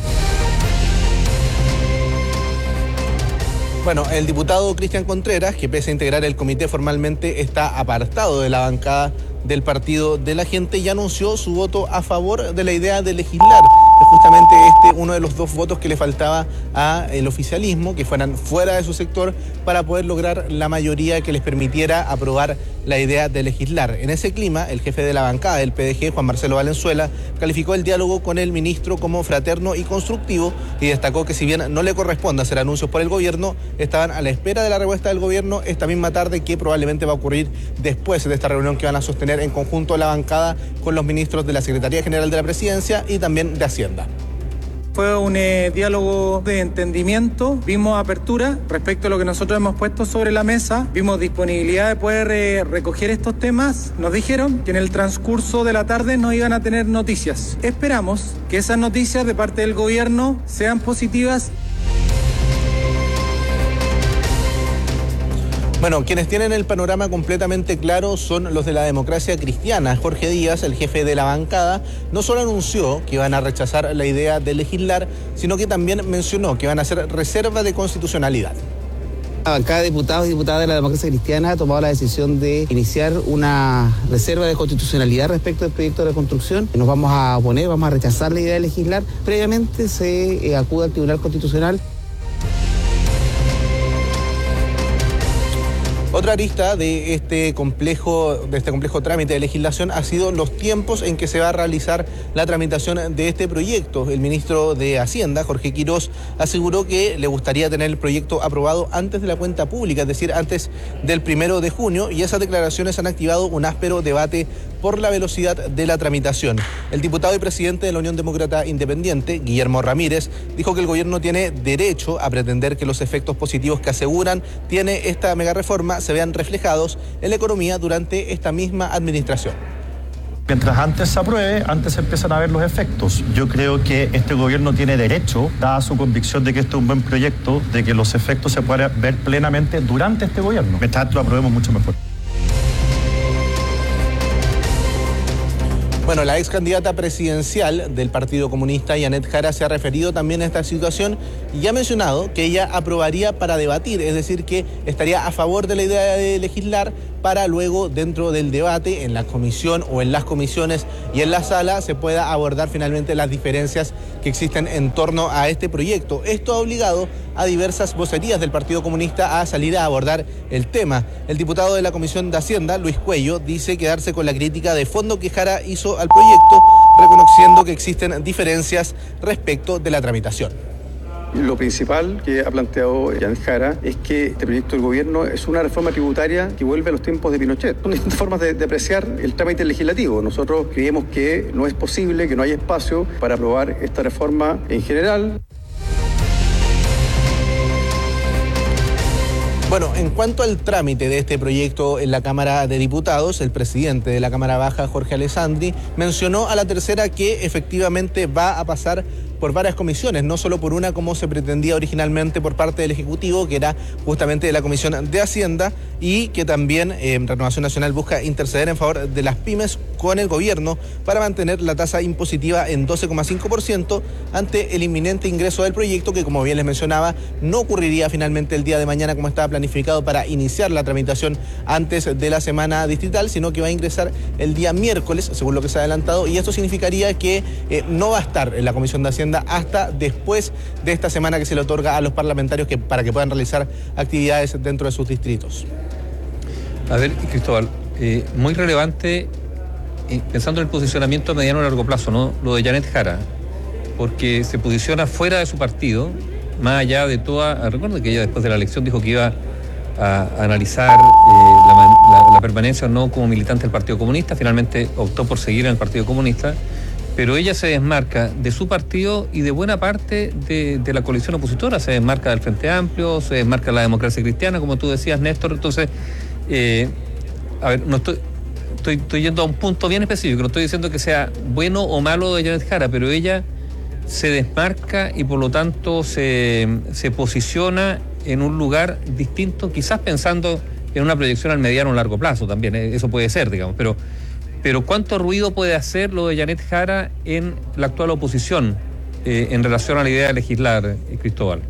Bueno, el diputado Cristian Contreras, que pese a integrar el comité formalmente está apartado de la bancada del Partido de la Gente, ya anunció su voto a favor de la idea de legislar. Es justamente este uno de los dos votos que le faltaba al oficialismo, que fueran fuera de su sector, para poder lograr la mayoría que les permitiera aprobar la idea de legislar. En ese clima, el jefe de la bancada del P D G, Juan Marcelo Valenzuela, calificó el diálogo con el ministro como fraterno y constructivo y destacó que si bien no le corresponde hacer anuncios por el gobierno, estaban a la espera de la respuesta del gobierno esta misma tarde, que probablemente va a ocurrir después de esta reunión que van a sostener en conjunto la bancada con los ministros de la Secretaría General de la Presidencia y también de Hacienda. Fue un eh, diálogo de entendimiento, vimos apertura respecto a lo que nosotros hemos puesto sobre la mesa, vimos disponibilidad de poder eh, recoger estos temas. Nos dijeron que en el transcurso de la tarde nos iban a tener noticias. Esperamos que esas noticias de parte del gobierno sean positivas. Bueno, quienes tienen el panorama completamente claro son los de la Democracia Cristiana. Jorge Díaz, el jefe de la bancada, no solo anunció que iban a rechazar la idea de legislar, sino que también mencionó que van a hacer reserva de constitucionalidad. La bancada de diputados y diputadas de la Democracia Cristiana ha tomado la decisión de iniciar una reserva de constitucionalidad respecto al proyecto de reconstrucción. Nos vamos a oponer, vamos a rechazar la idea de legislar. Previamente se eh, acude al Tribunal Constitucional. Otra arista de este complejo, de este complejo trámite de legislación ha sido los tiempos en que se va a realizar la tramitación de este proyecto. El ministro de Hacienda, Jorge Quirós, aseguró que le gustaría tener el proyecto aprobado antes de la cuenta pública, es decir, antes del primero de junio, y esas declaraciones han activado un áspero debate por la velocidad de la tramitación. El diputado y presidente de la Unión Demócrata Independiente, Guillermo Ramírez, dijo que el gobierno tiene derecho a pretender que los efectos positivos que aseguran tiene esta megareforma se vean reflejados en la economía durante esta misma administración. Mientras antes se apruebe, antes se empiezan a ver los efectos. Yo creo que este gobierno tiene derecho, dada su convicción de que este es un buen proyecto, de que los efectos se puedan ver plenamente durante este gobierno. Mientras lo aprobemos, mucho mejor. Bueno, la ex candidata presidencial del Partido Comunista, Janet Jara, se ha referido también a esta situación y ha mencionado que ella aprobaría para debatir, es decir, que estaría a favor de la idea de legislar para luego, dentro del debate, en la comisión o en las comisiones y en la sala, se pueda abordar finalmente las diferencias que existen en torno a este proyecto. Esto ha obligado a diversas vocerías del Partido Comunista a salir a abordar el tema. El diputado de la Comisión de Hacienda, Luis Cuello, dice quedarse con la crítica de fondo que Jara hizo al proyecto, reconociendo que existen diferencias respecto de la tramitación. Lo principal que ha planteado Janet Jara es que este proyecto del gobierno es una reforma tributaria que vuelve a los tiempos de Pinochet. Son distintas formas de, de apreciar el trámite legislativo. Nosotros creemos que no es posible, que no hay espacio para aprobar esta reforma en general. Bueno, en cuanto al trámite de este proyecto en la Cámara de Diputados, el presidente de la Cámara Baja, Jorge Alessandri, mencionó a la tercera que efectivamente va a pasar por varias comisiones, no solo por una como se pretendía originalmente por parte del Ejecutivo, que era justamente de la Comisión de Hacienda, y que también eh, Renovación Nacional busca interceder en favor de las pymes con el gobierno para mantener la tasa impositiva en doce coma cinco por ciento ante el inminente ingreso del proyecto, que como bien les mencionaba, no ocurriría finalmente el día de mañana como estaba planificado para iniciar la tramitación antes de la semana distrital, sino que va a ingresar el día miércoles, según lo que se ha adelantado, y esto significaría que eh, no va a estar en la Comisión de Hacienda hasta después de esta semana que se le otorga a los parlamentarios que, para que puedan realizar actividades dentro de sus distritos. A ver, Cristóbal, eh, muy relevante, eh, pensando en el posicionamiento a mediano y largo plazo, ¿no? Lo de Janet Jara, porque se posiciona fuera de su partido, más allá de toda... Recuerdo que ella después de la elección dijo que iba a, a analizar eh, la, la, la permanencia o no como militante del Partido Comunista, finalmente optó por seguir en el Partido Comunista, pero ella se desmarca de su partido y de buena parte de, de la coalición opositora, se desmarca del Frente Amplio, se desmarca de la democracia cristiana, como tú decías, Néstor. Entonces, eh, a ver, no estoy, estoy, estoy yendo a un punto bien específico, no estoy diciendo que sea bueno o malo de Janet Jara, pero ella se desmarca y por lo tanto se, se posiciona en un lugar distinto, quizás pensando en una proyección al mediano o largo plazo también, eso puede ser, digamos, pero... Pero ¿cuánto ruido puede hacer lo de Janet Jara en la actual oposición eh, en relación a la idea de legislar, eh, Cristóbal?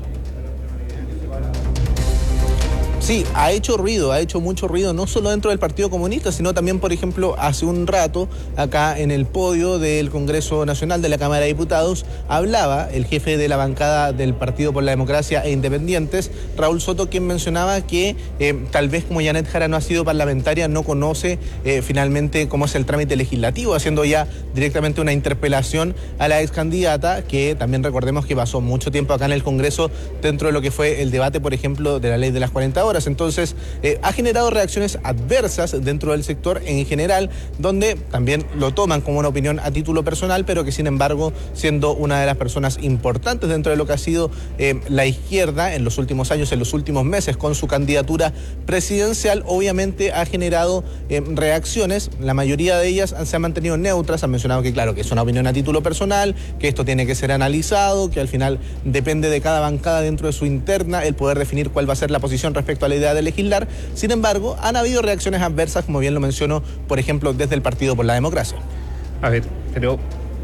Sí, ha hecho ruido, ha hecho mucho ruido, no solo dentro del Partido Comunista, sino también, por ejemplo, hace un rato, acá en el podio del Congreso Nacional de la Cámara de Diputados, hablaba el jefe de la bancada del Partido por la Democracia e Independientes, Raúl Soto, quien mencionaba que eh, tal vez como Janet Jara no ha sido parlamentaria, no conoce eh, finalmente cómo es el trámite legislativo, haciendo ya directamente una interpelación a la ex candidata, que también recordemos que pasó mucho tiempo acá en el Congreso dentro de lo que fue el debate, por ejemplo, de la ley de las cuarenta horas. Entonces, eh, ha generado reacciones adversas dentro del sector en general, donde también lo toman como una opinión a título personal, pero que sin embargo, siendo una de las personas importantes dentro de lo que ha sido eh, la izquierda en los últimos años, en los últimos meses, con su candidatura presidencial, obviamente ha generado eh, reacciones. La mayoría de ellas se han mantenido neutras, han mencionado que claro, que es una opinión a título personal, que esto tiene que ser analizado, que al final depende de cada bancada dentro de su interna el poder definir cuál va a ser la posición respecto a la idea de legislar. Sin embargo, han habido reacciones adversas, como bien lo mencionó, por ejemplo, desde el Partido por la Democracia. A ver, pero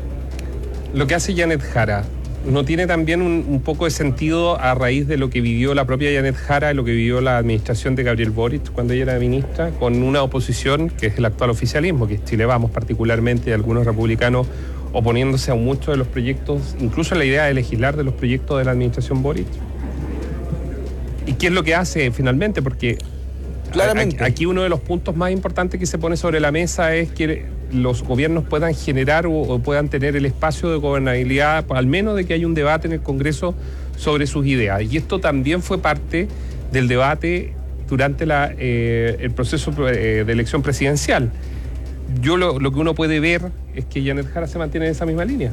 lo que hace Janet Jara no tiene también un, un poco de sentido a raíz de lo que vivió la propia Janet Jara, lo que vivió la administración de Gabriel Boric cuando ella era ministra, con una oposición que es el actual oficialismo, que es Chile Vamos particularmente, y algunos republicanos oponiéndose a muchos de los proyectos, incluso a la idea de legislar de los proyectos de la administración Boric. ¿Y qué es lo que hace finalmente? Porque claramente aquí uno de los puntos más importantes que se pone sobre la mesa es que los gobiernos puedan generar o, o puedan tener el espacio de gobernabilidad, al menos de que haya un debate en el Congreso sobre sus ideas. Y esto también fue parte del debate durante la, eh, el proceso de elección presidencial. Yo lo, lo que uno puede ver es que Janet Jara se mantiene en esa misma línea.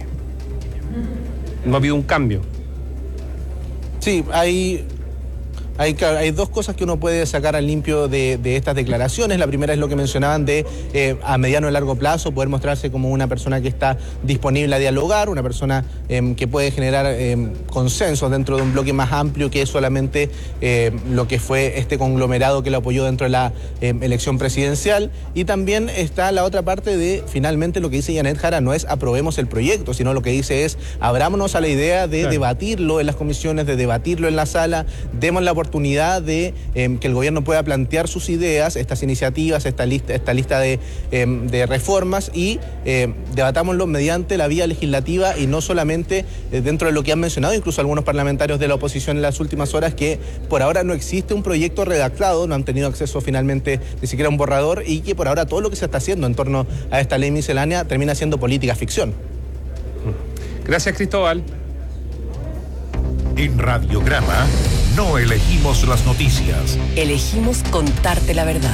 No ha habido un cambio. Sí, hay... Hay, hay dos cosas que uno puede sacar al limpio de, de estas declaraciones. La primera es lo que mencionaban de eh, a mediano y largo plazo poder mostrarse como una persona que está disponible a dialogar, una persona eh, que puede generar eh, consensos dentro de un bloque más amplio que solamente eh, lo que fue este conglomerado que lo apoyó dentro de la eh, elección presidencial. Y también está la otra parte de, finalmente, lo que dice Janet Jara no es aprobemos el proyecto, sino lo que dice es abrámonos a la idea de claro. debatirlo en las comisiones, de debatirlo en la sala, demos la oportunidad de eh, que el gobierno pueda plantear sus ideas, estas iniciativas, esta lista, esta lista de, eh, de reformas y eh, debatámoslo mediante la vía legislativa y no solamente eh, dentro de lo que han mencionado incluso algunos parlamentarios de la oposición en las últimas horas, que por ahora no existe un proyecto redactado, no han tenido acceso finalmente ni siquiera a un borrador y que por ahora todo lo que se está haciendo en torno a esta ley miscelánea termina siendo política ficción. Gracias, Cristóbal. En Radiograma no elegimos las noticias. Elegimos contarte la verdad.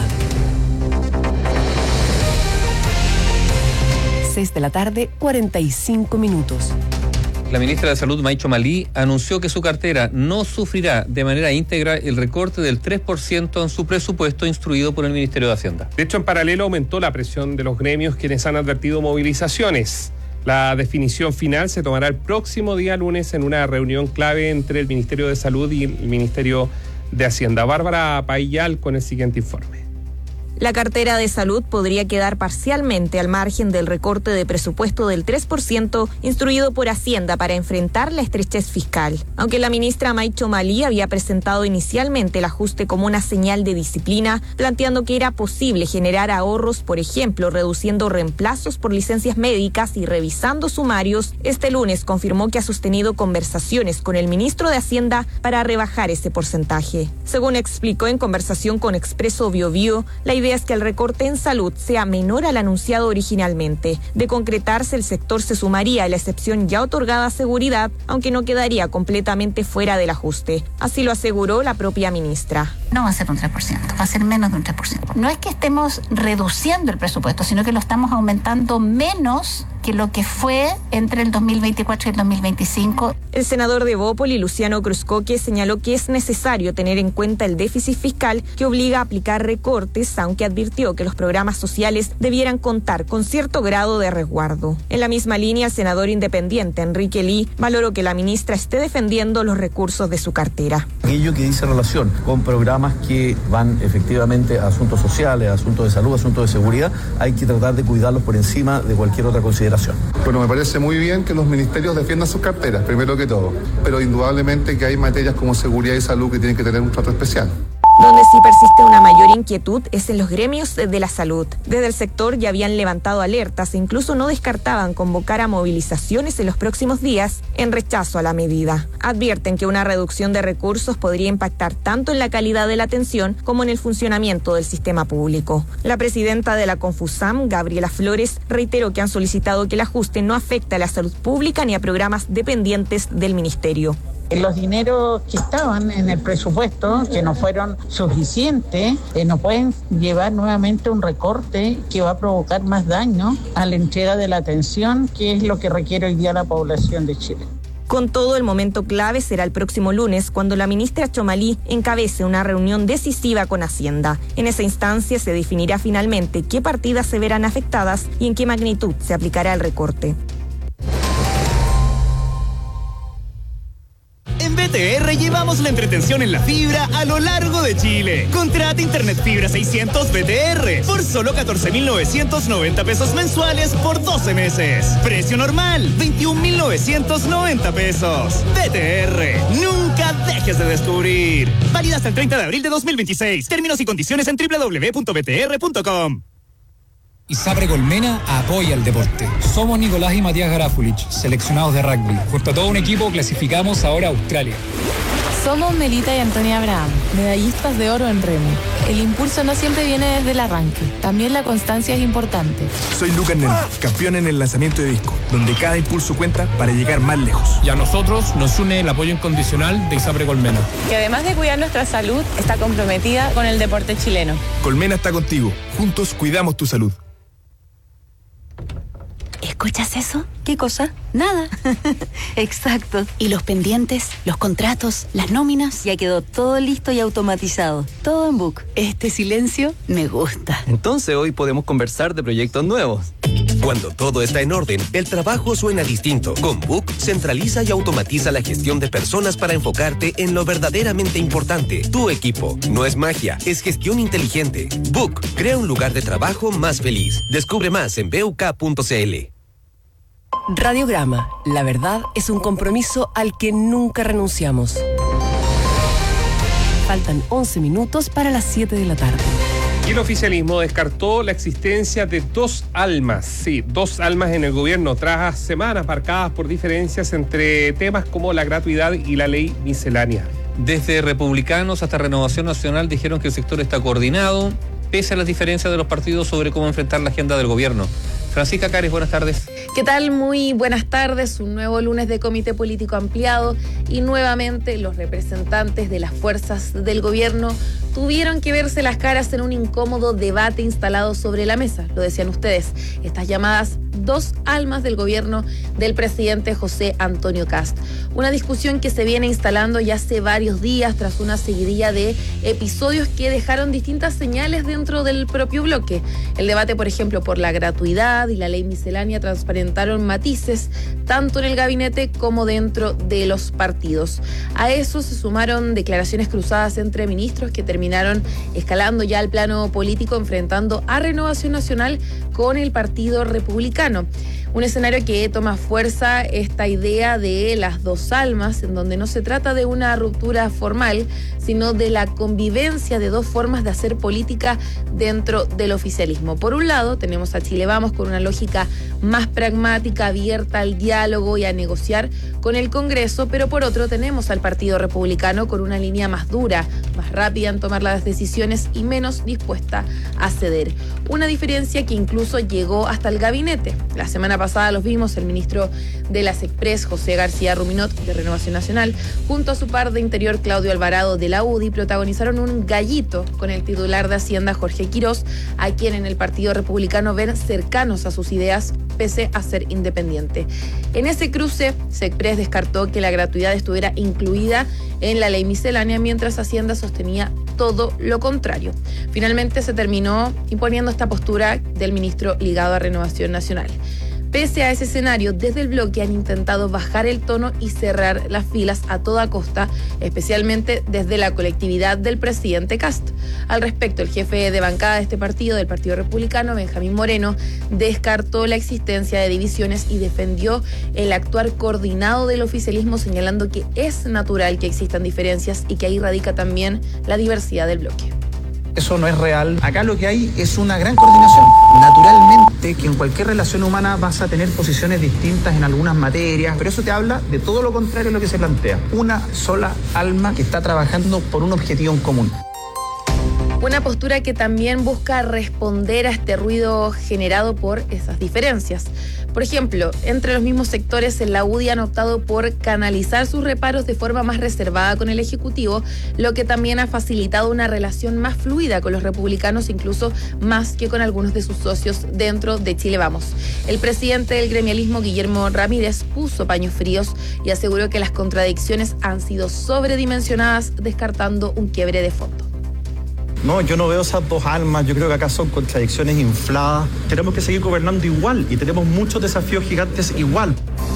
seis de la tarde, cuarenta y cinco minutos. La ministra de Salud, Maicho Malí, anunció que su cartera no sufrirá de manera íntegra el recorte del tres por ciento en su presupuesto instruido por el Ministerio de Hacienda. De hecho, en paralelo aumentó la presión de los gremios, quienes han advertido movilizaciones. La definición final se tomará el próximo día lunes en una reunión clave entre el Ministerio de Salud y el Ministerio de Hacienda. Bárbara Paillal con el siguiente informe. La cartera de salud podría quedar parcialmente al margen del recorte de presupuesto del tres por ciento instruido por Hacienda para enfrentar la estrechez fiscal. Aunque la ministra Maicho Malí había presentado inicialmente el ajuste como una señal de disciplina, planteando que era posible generar ahorros, por ejemplo, reduciendo reemplazos por licencias médicas y revisando sumarios, este lunes confirmó que ha sostenido conversaciones con el ministro de Hacienda para rebajar ese porcentaje. Según explicó en conversación con Expreso Biobío, la idea es que el recorte en salud sea menor al anunciado originalmente. De concretarse, el sector se sumaría a la excepción ya otorgada a seguridad, aunque no quedaría completamente fuera del ajuste. Así lo aseguró la propia ministra. No va a ser un tres por ciento, va a ser menos de un tres por ciento. No es que estemos reduciendo el presupuesto, sino que lo estamos aumentando menos que lo que fue entre el dos mil veinticuatro y el dos mil veinticinco. El senador de Bópoli, Luciano Cruzcoque, señaló que es necesario tener en cuenta el déficit fiscal que obliga a aplicar recortes, aunque advirtió que los programas sociales debieran contar con cierto grado de resguardo. En la misma línea, el senador independiente Enrique Lee valoró que la ministra esté defendiendo los recursos de su cartera. Aquello que dice relación con programas que van efectivamente a asuntos sociales, a asuntos de salud, a asuntos de seguridad, hay que tratar de cuidarlos por encima de cualquier otra consideración. Bueno, me parece muy bien que los ministerios defiendan sus carteras, primero que todo, pero indudablemente que hay materias como seguridad y salud que tienen que tener un trato especial. Donde sí persiste una mayor inquietud es en los gremios de la salud. Desde el sector ya habían levantado alertas e incluso no descartaban convocar a movilizaciones en los próximos días en rechazo a la medida. Advierten que una reducción de recursos podría impactar tanto en la calidad de la atención como en el funcionamiento del sistema público. La presidenta de la Confusam, Gabriela Flores, reiteró que han solicitado que el ajuste no afecte a la salud pública ni a programas dependientes del ministerio. Los dineros que estaban en el presupuesto, que no fueron suficientes, eh, no pueden llevar nuevamente un recorte que va a provocar más daño a la entrega de la atención, que es lo que requiere hoy día la población de Chile. Con todo, el momento clave será el próximo lunes, cuando la ministra Chomalí encabece una reunión decisiva con Hacienda. En esa instancia se definirá finalmente qué partidas se verán afectadas y en qué magnitud se aplicará el recorte. En B T R llevamos la entretención en la fibra a lo largo de Chile. Contrata Internet Fibra seiscientos B T R por solo catorce mil novecientos noventa pesos mensuales por doce meses. Precio normal, veintiún mil novecientos noventa pesos. B T R, nunca dejes de descubrir. Válida hasta el treinta de abril de dos mil veintiséis. Términos y condiciones en doble u doble u doble u punto b t r punto com. ISAPRE Colmena apoya el deporte. Somos Nicolás y Matías Garafulich, seleccionados de rugby. Junto a todo un equipo clasificamos ahora a Australia. Somos Melita y Antonia Abraham, medallistas de oro en remo. El impulso no siempre viene desde el arranque, también la constancia es importante. Soy Lucas Nen, campeón en el lanzamiento de disco, donde cada impulso cuenta para llegar más lejos. Y a nosotros nos une el apoyo incondicional de ISAPRE Colmena, que además de cuidar nuestra salud, está comprometida con el deporte chileno. Colmena está contigo, juntos cuidamos tu salud. ¿Escuchas eso? ¿Qué cosa? Nada. Exacto. ¿Y los pendientes, los contratos, las nóminas? Ya quedó todo listo y automatizado. Todo en Book. Este silencio me gusta. Entonces hoy podemos conversar de proyectos nuevos. Cuando todo está en orden, el trabajo suena distinto. Con Book, centraliza y automatiza la gestión de personas para enfocarte en lo verdaderamente importante. Tu equipo. No es magia, es gestión inteligente. Book, crea un lugar de trabajo más feliz. Descubre más en B U K punto C L. Radiograma. La verdad es un compromiso al que nunca renunciamos. Faltan once minutos para las siete de la tarde. Y el oficialismo descartó la existencia de dos almas, sí, dos almas en el gobierno, tras semanas marcadas por diferencias entre temas como la gratuidad y la ley miscelánea. Desde republicanos hasta Renovación Nacional dijeron que el sector está coordinado, pese a las diferencias de los partidos sobre cómo enfrentar la agenda del gobierno. Francisca Cares, buenas tardes. ¿Qué tal? Muy buenas tardes. Un nuevo lunes de Comité Político Ampliado y nuevamente los representantes de las fuerzas del gobierno tuvieron que verse las caras en un incómodo debate instalado sobre la mesa. Lo decían ustedes, estas llamadas dos almas del gobierno del presidente José Antonio Kast. Una discusión que se viene instalando ya hace varios días tras una seguidilla de episodios que dejaron distintas señales dentro del propio bloque. El debate, por ejemplo, por la gratuidad y la ley miscelánea transparentaron matices tanto en el gabinete como dentro de los partidos. A eso se sumaron declaraciones cruzadas entre ministros que terminaron escalando ya al plano político, enfrentando a Renovación Nacional con el Partido Republicano. Un escenario que toma fuerza esta idea de las dos almas, en donde no se trata de una ruptura formal, sino de la convivencia de dos formas de hacer política dentro del oficialismo. Por un lado, tenemos a Chile Vamos con una lógica más pragmática, abierta al diálogo y a negociar con el Congreso, pero por otro tenemos al Partido Republicano con una línea más dura, más rápida en tomar las decisiones y menos dispuesta a ceder. Una diferencia que incluso llegó hasta el gabinete. La semana pasada los vimos, el ministro de las Express, José García Ruminot, de Renovación Nacional, junto a su par de Interior, Claudio Alvarado, de la U D I, protagonizaron un gallito con el titular de Hacienda, Jorge Quirós, a quien en el Partido Republicano ven cercanos a sus ideas, pese a ser independiente. En ese cruce, Sexpress descartó que la gratuidad estuviera incluida en la ley miscelánea, mientras Hacienda sostenía todo lo contrario. Finalmente se terminó imponiendo esta postura del ministro ligado a Renovación Nacional. Pese a ese escenario, desde el bloque han intentado bajar el tono y cerrar las filas a toda costa, especialmente desde la colectividad del presidente Kast. Al respecto, el jefe de bancada de este partido, del Partido Republicano, Benjamín Moreno, descartó la existencia de divisiones y defendió el actuar coordinado del oficialismo, señalando que es natural que existan diferencias y que ahí radica también la diversidad del bloque. Eso no es real. Acá lo que hay es una gran coordinación. Naturalmente que en cualquier relación humana vas a tener posiciones distintas en algunas materias, pero eso te habla de todo lo contrario a lo que se plantea. Una sola alma que está trabajando por un objetivo en común. Una postura que también busca responder a este ruido generado por esas diferencias. Por ejemplo, entre los mismos sectores en la U D I han optado por canalizar sus reparos de forma más reservada con el Ejecutivo, lo que también ha facilitado una relación más fluida con los republicanos, incluso más que con algunos de sus socios dentro de Chile Vamos. El presidente del gremialismo, Guillermo Ramírez, puso paños fríos y aseguró que las contradicciones han sido sobredimensionadas, descartando un quiebre de fondo. No, yo no veo esas dos almas, yo creo que acá son contradicciones infladas. Tenemos que seguir gobernando igual y tenemos muchos desafíos gigantes igual.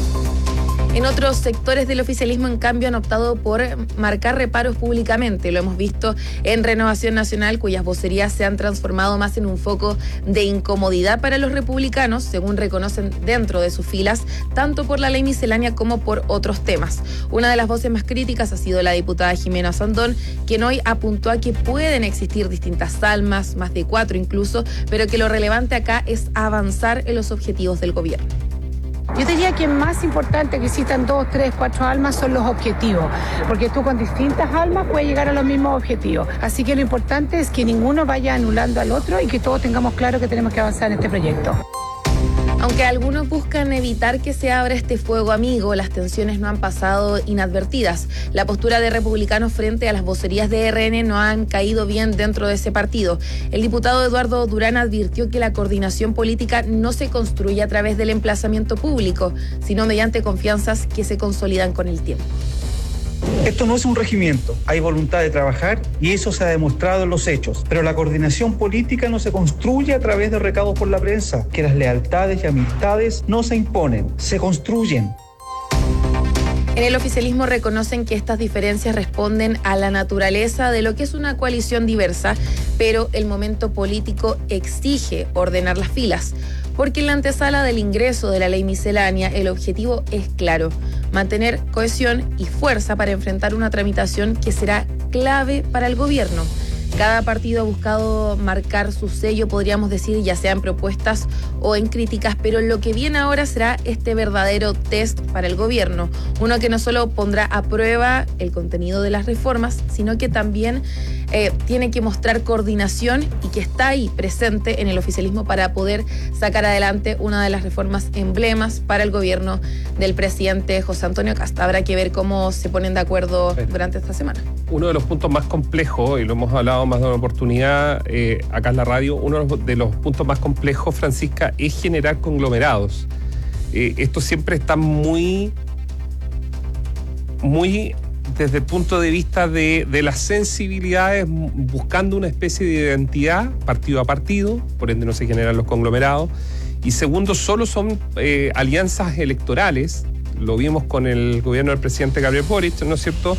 En otros sectores del oficialismo, en cambio, han optado por marcar reparos públicamente. Lo hemos visto en Renovación Nacional, cuyas vocerías se han transformado más en un foco de incomodidad para los republicanos, según reconocen dentro de sus filas, tanto por la ley miscelánea como por otros temas. Una de las voces más críticas ha sido la diputada Jimena Sandón, quien hoy apuntó a que pueden existir distintas almas, más de cuatro incluso, pero que lo relevante acá es avanzar en los objetivos del gobierno. Yo diría que más importante que existan dos, tres, cuatro almas son los objetivos, porque tú con distintas almas puedes llegar a los mismos objetivos. Así que lo importante es que ninguno vaya anulando al otro y que todos tengamos claro que tenemos que avanzar en este proyecto. Aunque algunos buscan evitar que se abra este fuego amigo, las tensiones no han pasado inadvertidas. La postura de republicanos frente a las vocerías de R N no han caído bien dentro de ese partido. El diputado Eduardo Durán advirtió que la coordinación política no se construye a través del emplazamiento público, sino mediante confianzas que se consolidan con el tiempo. Esto no es un regimiento, hay voluntad de trabajar y eso se ha demostrado en los hechos. Pero la coordinación política no se construye a través de recados por la prensa, que las lealtades y amistades no se imponen, se construyen. En el oficialismo reconocen que estas diferencias responden a la naturaleza de lo que es una coalición diversa, pero el momento político exige ordenar las filas. Porque en la antesala del ingreso de la ley miscelánea, el objetivo es claro: mantener cohesión y fuerza para enfrentar una tramitación que será clave para el gobierno. Cada partido ha buscado marcar su sello, podríamos decir, ya sea en propuestas o en críticas, pero lo que viene ahora será este verdadero test para el gobierno. Uno que no solo pondrá a prueba el contenido de las reformas, sino que también eh, tiene que mostrar coordinación y que está ahí presente en el oficialismo para poder sacar adelante una de las reformas emblemas para el gobierno del presidente José Antonio Kast. Habrá que ver cómo se ponen de acuerdo durante esta semana. Uno de los puntos más complejos, y lo hemos hablado más de una oportunidad eh, acá en la radio, uno de los puntos más complejos, Francisca, es generar conglomerados. Eh, esto siempre está muy, muy desde el punto de vista de, de las sensibilidades, buscando una especie de identidad partido a partido, por ende no se generan los conglomerados. Y segundo, solo son eh, alianzas electorales, lo vimos con el gobierno del presidente Gabriel Boric, ¿no es cierto?,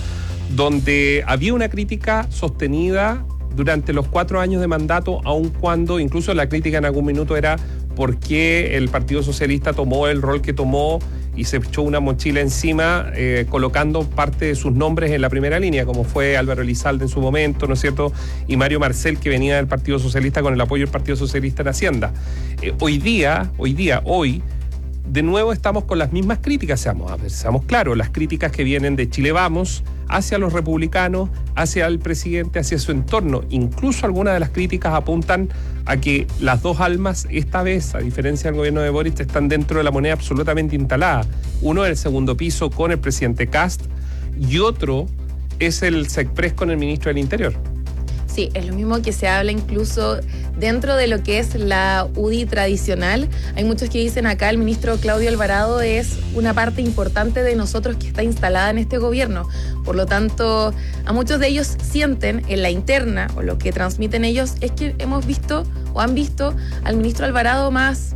donde había una crítica sostenida durante los cuatro años de mandato, aun cuando incluso la crítica en algún minuto era por qué el Partido Socialista tomó el rol que tomó y se echó una mochila encima eh, colocando parte de sus nombres en la primera línea, como fue Álvaro Elizalde en su momento, ¿no es cierto?, y Mario Marcel, que venía del Partido Socialista con el apoyo del Partido Socialista en Hacienda. Eh, hoy día, hoy día, hoy, de nuevo estamos con las mismas críticas, seamos, a ver, seamos claros, las críticas que vienen de Chile Vamos hacia los republicanos, hacia el presidente, hacia su entorno. Incluso algunas de las críticas apuntan a que las dos almas, esta vez, a diferencia del gobierno de Boric, están dentro de la moneda absolutamente instalada. Uno es el segundo piso con el presidente Kast y otro es el SECPRES con el ministro del Interior. Sí, es lo mismo que se habla incluso dentro de lo que es la U D I tradicional. Hay muchos que dicen acá el ministro Claudio Alvarado es una parte importante de nosotros que está instalada en este gobierno. Por lo tanto, a muchos de ellos sienten en la interna, o lo que transmiten ellos, es que hemos visto o han visto al ministro Alvarado más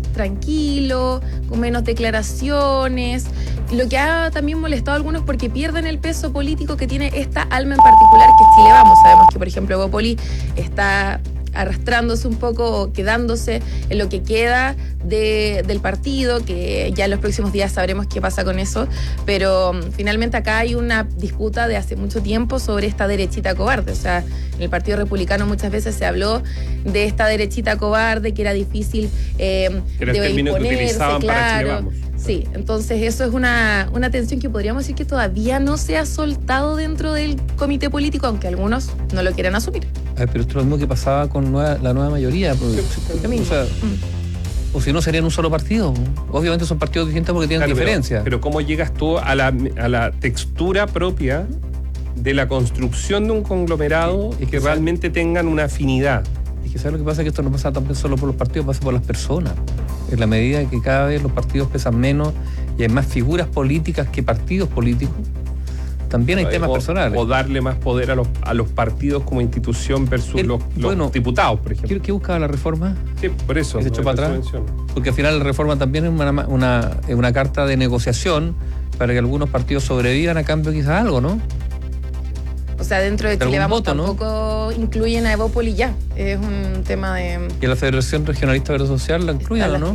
tranquilo, con menos declaraciones, lo que ha también molestado a algunos porque pierden el peso político que tiene esta alma en particular, que es Chile Vamos. Sabemos que, por ejemplo, Evópoli está arrastrándose un poco o quedándose en lo que queda de, del partido, que ya en los próximos días sabremos qué pasa con eso, pero um, finalmente acá hay una disputa de hace mucho tiempo sobre esta derechita cobarde. O sea, en el Partido Republicano muchas veces se habló de esta derechita cobarde, que era difícil eh, era el de término imponerse, que utilizaban claro. Para Chile Vamos. Sí, entonces eso es una, una tensión que podríamos decir que todavía no se ha soltado dentro del comité político, aunque algunos no lo quieran asumir. Ay, pero esto es lo mismo que pasaba con nueva, la nueva mayoría. Porque, lo mismo. O, sea, mm. o si no, serían un solo partido. Obviamente son partidos distintos porque tienen claro, diferencias. Pero, pero ¿cómo llegas tú a la, a la textura propia de la construcción de un conglomerado y que, que realmente sabe, tengan una afinidad? Es que ¿sabes lo que pasa? Que esto no pasa también solo por los partidos, pasa por las personas. En la medida que cada vez los partidos pesan menos y hay más figuras políticas que partidos políticos, también hay temas o, personales. O darle más poder a los, a los partidos como institución versus El, los, los bueno, diputados, por ejemplo. ¿Qué, qué buscaba la reforma? Sí, por eso. ¿Se echó para atrás? Porque al final la reforma también es una, una, una carta de negociación para que algunos partidos sobrevivan a cambio quizás algo, ¿no? O sea, dentro de Chile Vamos voto, tampoco ¿no? incluyen a Evópoli ya. Es un tema de... ¿Y la Federación Regionalista Verde Social la incluyen o no?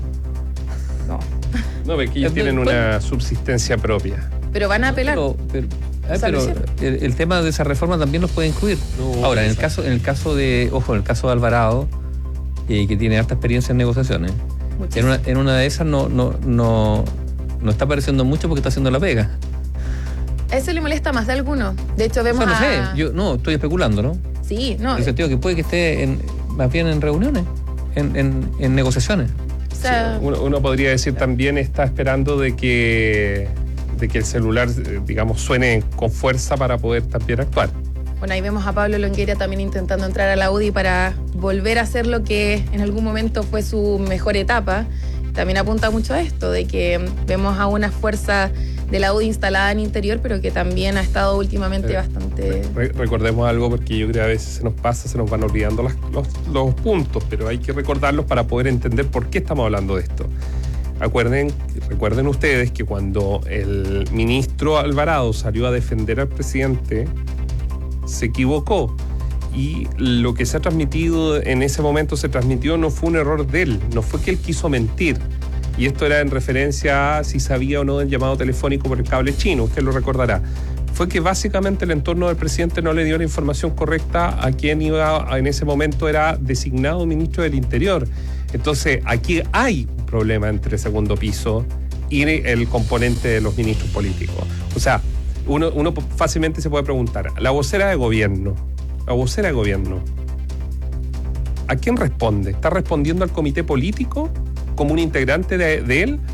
No. No, porque ellos tienen bueno, una subsistencia propia. Pero van a apelar. Pero, pero, eh, pero el, el tema de esa reforma también los puede incluir. No, Ahora, en el caso, en el caso de, ojo, en el caso de Alvarado, eh, que tiene harta experiencia en negociaciones, en una, en una de esas no, no, no, no está apareciendo mucho porque está haciendo la pega. A eso le molesta más de alguno. De hecho, vemos o sea, no a... sé, yo no, estoy especulando, ¿no? Sí, no. En el sentido que puede que esté en, más bien en reuniones, en, en, en negociaciones. O sea, sí, uno, uno podría decir también está esperando de que, de que el celular, digamos, suene con fuerza para poder también actuar. Bueno, ahí vemos a Pablo Longueira también intentando entrar a la U D I para volver a hacer lo que en algún momento fue su mejor etapa. También apunta mucho a esto, de que vemos a una fuerza de la U D I instalada en interior, pero que también ha estado últimamente eh, bastante... Re recordemos algo, porque yo creo que a veces se nos pasa, se nos van olvidando las, los, los puntos, pero hay que recordarlos para poder entender por qué estamos hablando de esto. Acuerden, recuerden ustedes que cuando el ministro Alvarado salió a defender al presidente, se equivocó. Y lo que se ha transmitido en ese momento se transmitió no fue un error de él, no fue que él quiso mentir. Y esto era en referencia a si sabía o no del llamado telefónico por el cable chino, usted lo recordará. Fue que básicamente el entorno del presidente no le dio la información correcta a quien iba, en ese momento era designado ministro del Interior. Entonces aquí hay un problema entre segundo piso y el componente de los ministros políticos. O sea, uno, uno fácilmente se puede preguntar, la vocera de gobierno, la vocera de gobierno, ¿a quién responde? ¿Está respondiendo al comité político como un integrante de, de él?